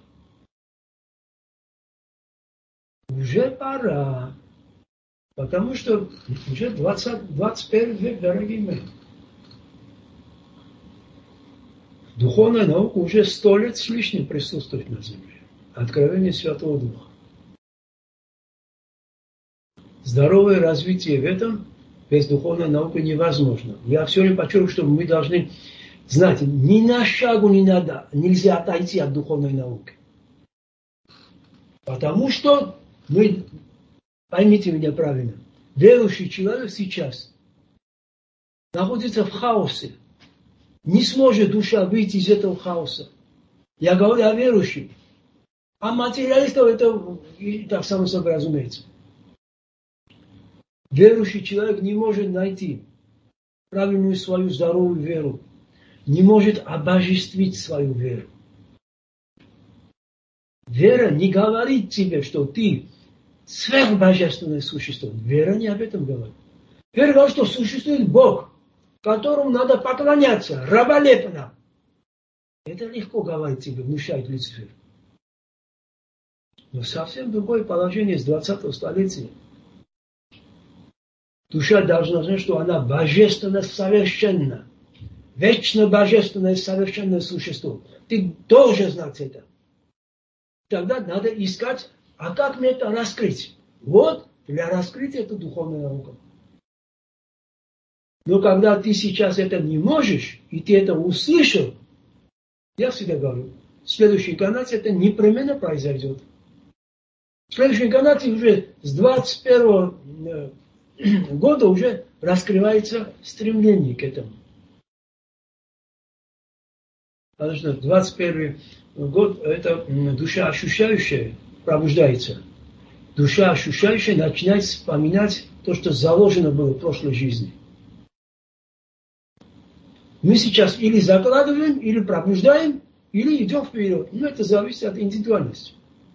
Уже пора. Потому что уже двадцатый, двадцать первый век, дорогие мои. Духовная наука уже сто лет с лишним присутствует на земле. Откровение Святого Духа. Здоровое развитие в этом без духовной науки невозможно. Я все время подчеркиваю, что мы должны знать, ни на шагу не надо, нельзя отойти от духовной науки. Потому что мы, поймите меня правильно, верующий человек сейчас находится в хаосе. Не сможет душа выйти из этого хаоса. Я говорю о верующих. А материалистов это и так само собой разумеется. Верующий человек не может найти правильную свою здоровую веру. Не может обожествить свою веру. Вера не говорит тебе, что ты сверхбожественное существо. Вера не об этом говорит. Вера говорит, что существует Бог, которому надо поклоняться, раболепно. Это легко говорить тебе, внушает Люцифер. Но совсем другое положение с двадцатого столетия. Душа должна знать, что она божественно совершенна. Вечно божественное совершенное существо. Ты должен знать это. Тогда надо искать, а как мне это раскрыть? Вот, для раскрытия это духовная наука. Но когда ты сейчас это не можешь, и ты это услышал, я всегда говорю, в следующей инкарнации это непременно произойдет. В следующей инкарнации уже с двадцать первого года уже раскрывается стремление к этому. Потому что двадцать первый год это душа ощущающая пробуждается. Душа ощущающая начинает вспоминать то, что заложено было в прошлой жизни. Мы сейчас или закладываем, или пробуждаем, или идем вперед. Но это зависит от индивидуальности.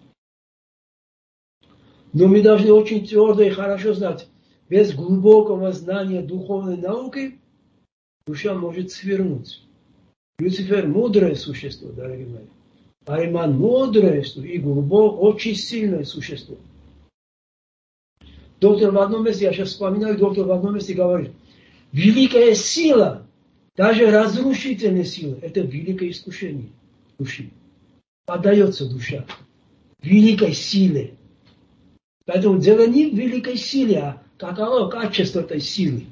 Но мы должны очень твердо и хорошо знать, без глубокого знания духовной науки душа может свернуть. Люцифер мудрое существо, дорогие мои. Ариман мудрое и глубокое, очень сильное существо. Доктор в одном месте, я сейчас вспоминаю, доктор в одном месте говорит, великая сила, даже разрушительная сила, это великое искушение души. Поддается душа великой силе. Поэтому дело не в великой силе, а каково качество этой силы.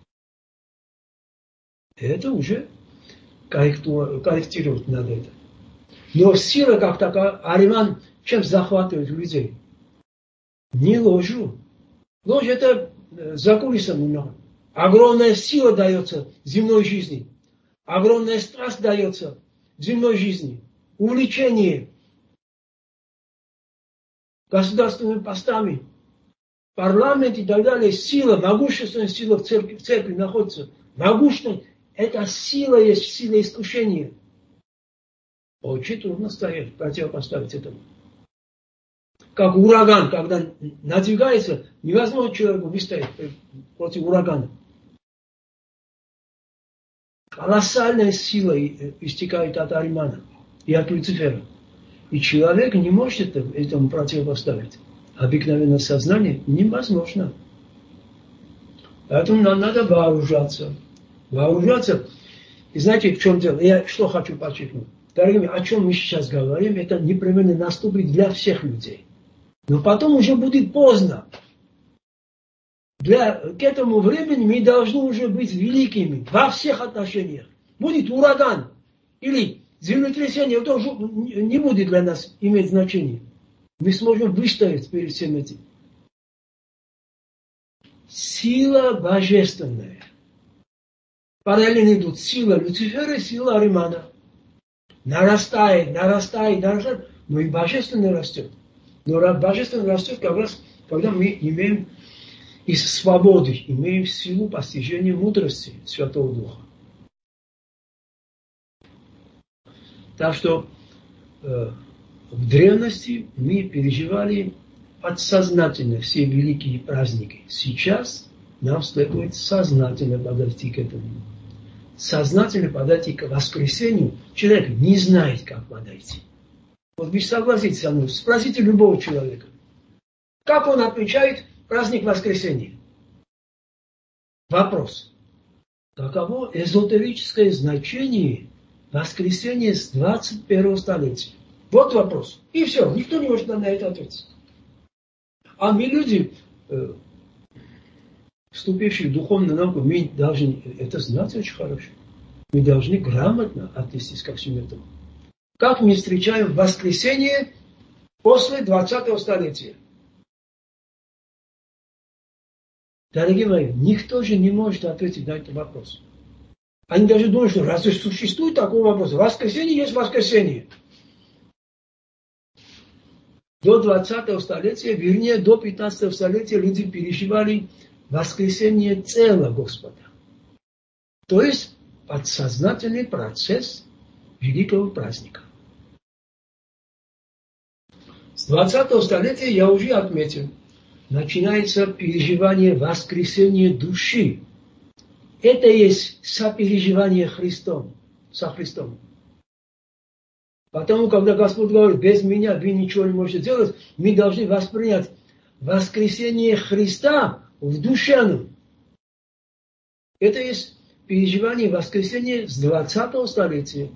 Это уже корректировать надо это. Но сила как такая, Ариман чем захватывает людей? Не ложью. Ложь это за кулисами много. Огромная сила дается земной жизни. Огромная страсть дается земной жизни. Увлечение государственными постами. Парламент и так далее. Сила, могущественная сила в церкви, в церкви находится. Могущественная. Эта сила есть сила искушения. Очень трудно стоять, противопоставить этому. Как ураган, когда надвигается, невозможно человеку выстоять против урагана. Колоссальная сила истекает от Аримана и от Люцифера. И человек не может этому противопоставить. Обыкновенное сознание невозможно. Поэтому нам надо вооружаться. Вооружаться. И знаете, в чем дело? Я что хочу подчеркнуть? Дорогие мои, о чем мы сейчас говорим, это непременно наступит для всех людей. Но потом уже будет поздно. Для, к этому времени мы должны уже быть великими во всех отношениях. Будет ураган или землетрясение, это уже не будет для нас иметь значения. Мы сможем выстоять перед всем этим. Сила божественная. Параллельно идут сила Люцифера и сила Аримана. нарастает, нарастает, нарастает, но и божественно растет. Но божественно растет как раз, когда мы имеем из свободы, имеем силу постижения мудрости Святого Духа. Так что э, в древности мы переживали подсознательно все великие праздники. Сейчас нам следует сознательно подойти к этому. Сознательно подойти к воскресению. Человек не знает, как подойти. Вот вы согласитесь со мной, спросите любого человека, как он отмечает праздник воскресения. Вопрос. Каково эзотерическое значение воскресения с двадцать первого столетия? Вот вопрос. И все, никто не может на это ответить. А мы люди, э, вступившие в духовную науку, мы должны это знать очень хорошо. Мы должны грамотно отнестись ко всему этому. Как мы встречаем воскресенье после двадцатого столетия? Дорогие мои, никто же не может ответить на этот вопрос. Они даже думают, что разве существует такой вопрос? Воскресенье есть воскресенье. До двадцатого столетия, вернее, до пятнадцатого столетия люди переживали воскресение тела Господа. То есть подсознательный процесс великого праздника. С двадцатого столетия, я уже отметил, начинается переживание воскресения души. Это есть сопереживание Христом, со Христом. Потому, когда Господь говорит, без меня вы ничего не можете делать, мы должны воспринять воскресение Христа в душевном. Это есть переживание воскресения с двадцатого столетия.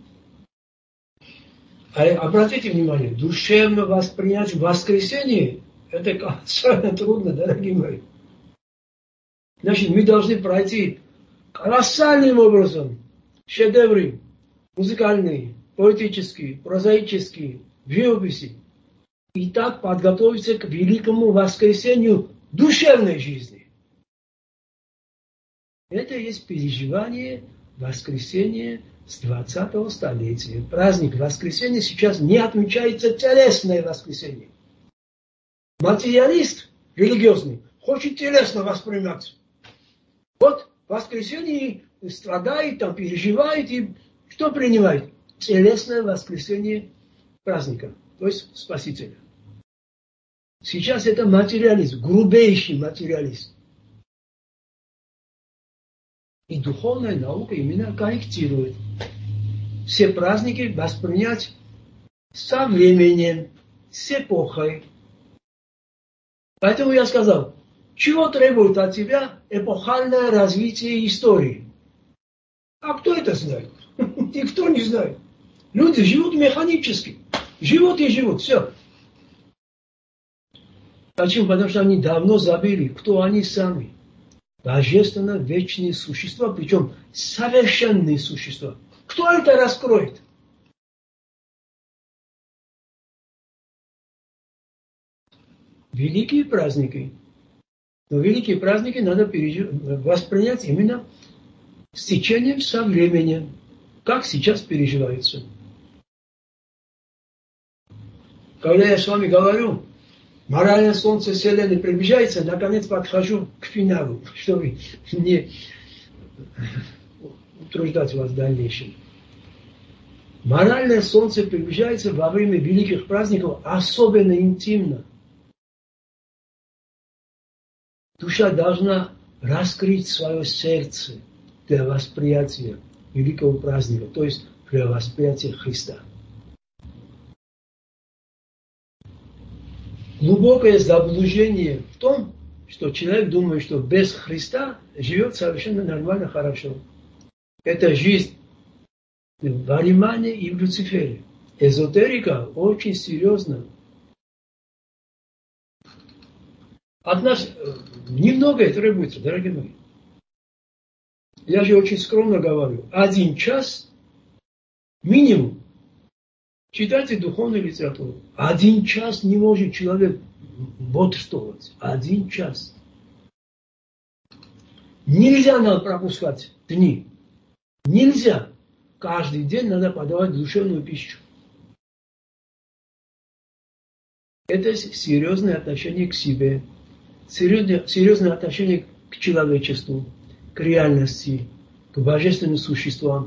А обратите внимание, душевно воспринять воскресение, это колоссально трудно, дорогие мои. Значит, мы должны пройти колоссальным образом шедевры музыкальные, поэтические, прозаические, живописи. И так подготовиться к великому воскресению душевной жизни. Это есть переживание воскресения с двадцатого столетия. Праздник воскресения сейчас не отмечается телесное воскресенье. Материалист религиозный хочет телесно воспринимать. Вот воскресенье страдает, там, переживает и что принимает? Телесное воскресенье праздника, то есть Спасителя. Сейчас это материализм, грубейший материализм. И духовная наука именно корректирует. Все праздники воспринять со временем, с эпохой. Поэтому я сказал, чего требует от тебя эпохальное развитие истории? А кто это знает? Никто не знает. Люди живут механически. Живут и живут. Все. Почему? Потому что они давно забыли, кто они сами. Божественно вечные существа, причем совершенные существа. Кто это раскроет? Великие праздники. Но великие праздники надо пережив... воспринять именно с течением со временем. Как сейчас переживается. Когда я с вами говорю, моральное солнце Вселенной приближается, наконец подхожу к финалу, чтобы не утруждать вас в дальнейшем. Моральное солнце приближается во время великих праздников особенно интимно. Душа должна раскрыть свое сердце для восприятия великого праздника, то есть для восприятия Христа. Глубокое заблуждение в том, что человек думает, что без Христа живет совершенно нормально, хорошо. Это жизнь в Аримане и в Люцифере. Эзотерика очень серьезна. От нас немногое требуется, дорогие мои. Я же очень скромно говорю. Один час минимум. Читайте духовную литературу. Один час не может человек бодрствовать. Один час. Нельзя нам пропускать дни. Нельзя. каждый день надо подавать душевную пищу. Это серьезное отношение к себе, серьезное, серьезное отношение к человечеству, к реальности, к божественным существам.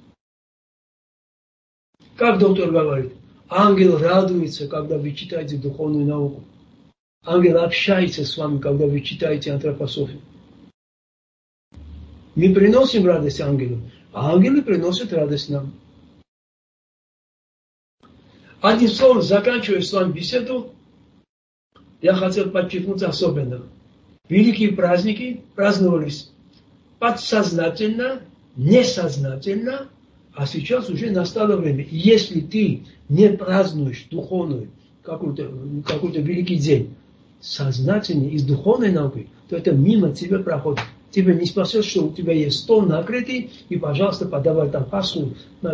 Как доктор говорит, ангел радуется, когда вы читаете духовную науку. Ангел общается с вами, когда вы читаете антропософию. Мы приносим радость ангелу, а ангелы приносят радость нам. Одним словом, заканчивая с вами беседу, я хотел подчеркнуть особенно. Великие праздники праздновались подсознательно, несознательно, а сейчас уже настало время. Если ты не празднуешь духовную, какой-то, какой-то великий день, сознательно и с духовной наукой, то это мимо тебя проходит. Тебя не спасет, что у тебя есть стол накрытый, и, пожалуйста, подавай там пасху.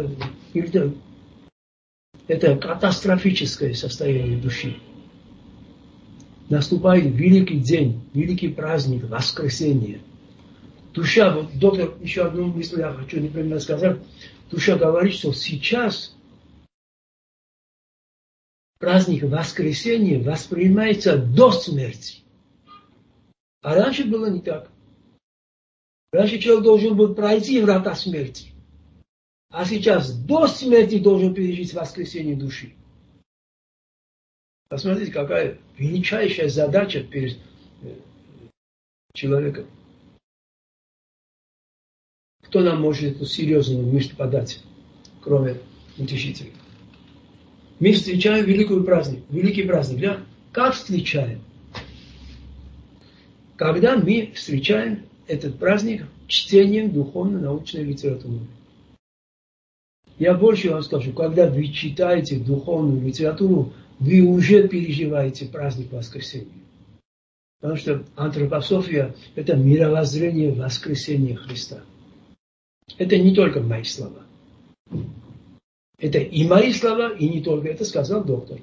Это катастрофическое состояние души. Наступает великий день, великий праздник, воскресенье. Душа, вот доктор, еще одну мысль я хочу непременно сказать. Душа говорит, что сейчас праздник воскресенья воспринимается до смерти. А раньше было не так. Раньше человек должен был пройти врата смерти. А сейчас до смерти должен пережить воскресение души. Посмотрите, какая величайшая задача перед человеком. Кто нам может эту серьезную мысль подать, кроме утешителей? Мы встречаем великий праздник. Великий праздник, да? Как встречаем? Когда мы встречаем этот праздник чтением духовно-научной литературы. Я больше вам скажу, когда вы читаете духовную литературу, вы уже переживаете праздник воскресения. Потому что антропософия – это мировоззрение воскресения Христа. Это не только мои слова. Это и мои слова, и не только. Это сказал доктор.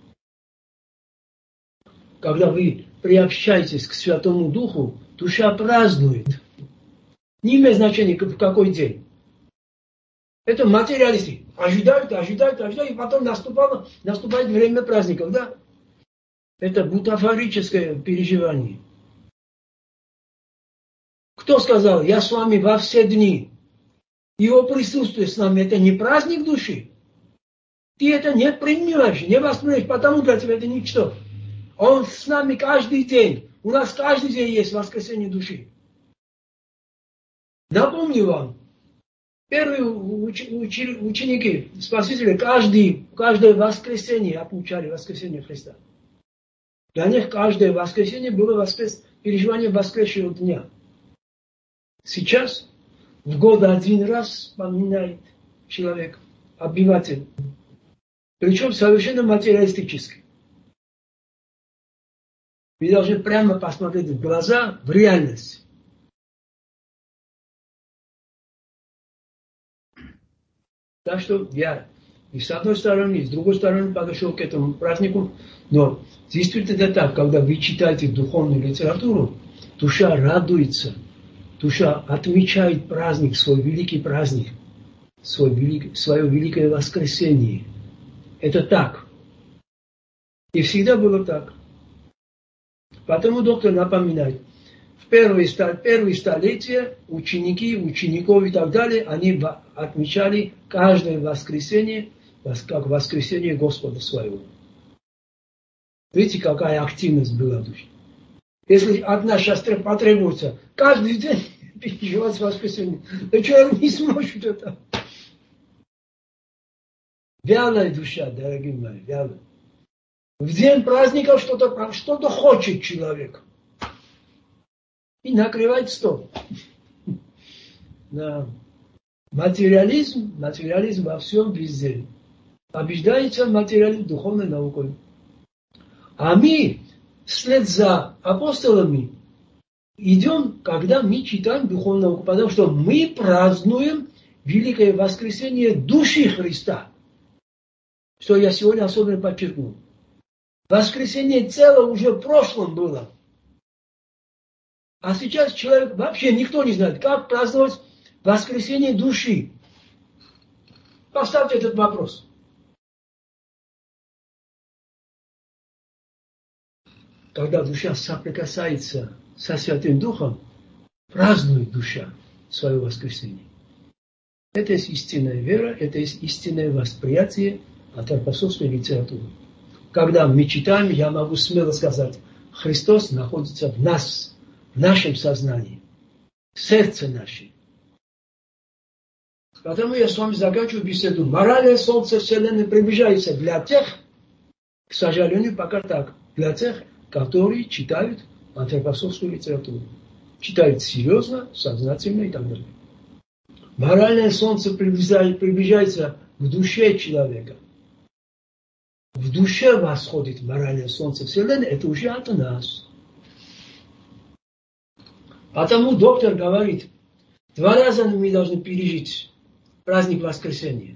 Когда вы приобщаетесь к Святому Духу, душа празднует. Не имеет значения, в какой день. Это материалисты. Ожидают, ожидают, ожидают, и потом наступало, наступает время праздников, да? Это бутафорическое переживание. Кто сказал, я с вами во все дни? Его присутствие с нами, это не праздник души. Ты это не принимаешь, не воспринимаешь, потому для тебя это ничто. Он с нами каждый день. У нас каждый день есть воскресение души. Напомню вам, первые уч, уч, ученики Спасителя каждый, каждое воскресенье отмечали воскресение Христа. Для них каждое воскресенье было воскрес, переживание воскресшего дня. Сейчас в год один раз вспоминает человек, обыватель. Причем совершенно материалистически. Вы должны прямо посмотреть в глаза, в реальность. Так что я и с одной стороны, и с другой стороны подошел к этому празднику. Но действительно это так, когда вы читаете духовную литературу, душа радуется, душа отмечает праздник, свой великий праздник, свой велик, свое великое воскресенье. Это так. И всегда было так. Поэтому доктор напоминает, в первые, первые столетия ученики, учеников и так далее, они отмечали каждое воскресенье, как воскресенье Господа своего. Видите, какая активность была в душе. Если от нас сейчас потребуется каждый день переживать воскресенье, то человек не сможет это. Вялая душа, дорогие мои, вялая. В день праздников что-то, что-то хочет человек. И накрывает стол. Да. Материализм, материализм во всем везде. Побеждается материализм духовной наукой. А мы вслед за апостолами идем, когда мы читаем духовную науку, потому что мы празднуем великое воскресение души Христа. Что я сегодня особенно подчеркну. Воскресение целое уже в прошлом было. А сейчас человек, вообще никто не знает, как праздновать воскресение души. Поставьте этот вопрос. Когда душа соприкасается со Святым Духом, празднует душа свое воскресение. Это есть истинная вера, это есть истинное восприятие антропософской литературы. Когда мы читаем, я могу смело сказать, Христос находится в нас, в нашем сознании, в сердце нашем. Поэтому я с вами заканчиваю беседу. Моральное солнце Вселенной приближается для тех, к сожалению, пока так, для тех, которые читают антропософскую литературу. Читают серьезно, сознательно и так далее. Моральное солнце приближается к душе человека. В душе восходит моральное солнце Вселенной, это уже от нас. Потому доктор говорит, два раза мы должны пережить праздник Воскресения.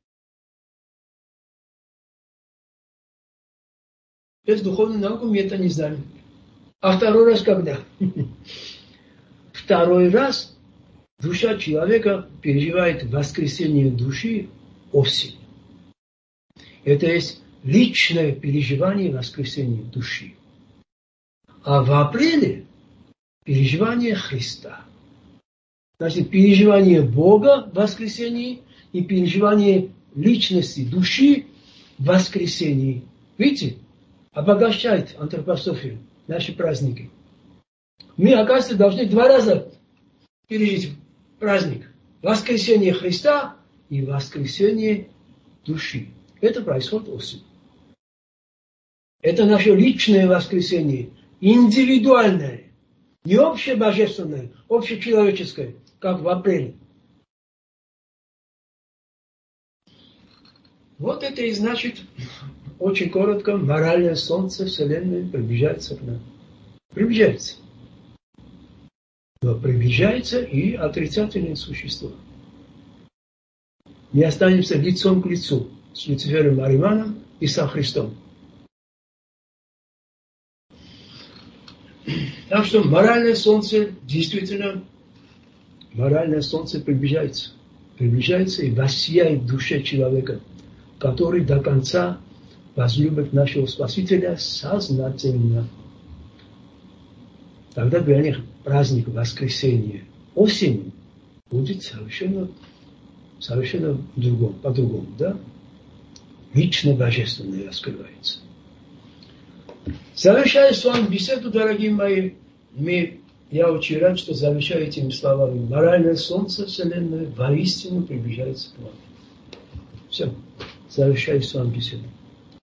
Без духовной науки мы это не знаем. А второй раз когда? Второй раз душа человека переживает воскресение души осень. Это есть личное переживание воскресения души. А в апреле переживание Христа. Значит, переживание Бога в воскресении и переживание личности души в воскресении. Видите? Обогащает антропософию наши праздники. Мы, оказывается, должны два раза пережить праздник. Воскресение Христа и воскресение души. Это происходит осенью. Это наше личное воскресение, индивидуальное, не общебожественное, общечеловеческое, как в апреле. Вот это и значит, очень коротко, моральное солнце Вселенной приближается к нам. Приближается. Но приближается и отрицательное существо. Мы останемся лицом к лицу с Люцифером Ариманом и со Христом. Так что моральное солнце, действительно, моральное солнце приближается. Приближается и воссияет в душе человека, который до конца возлюбит нашего Спасителя сознательно. Тогда для них праздник воскресения осенью будет совершенно, совершенно другом, по-другому, да? Лично божественное раскрывается. Завершаю с вами беседу, дорогие мои. Мы, я очень рад, что завершаю этими словами. Моральное солнце Вселенной воистину приближается к вам. Все. Завершаю с вами беседу.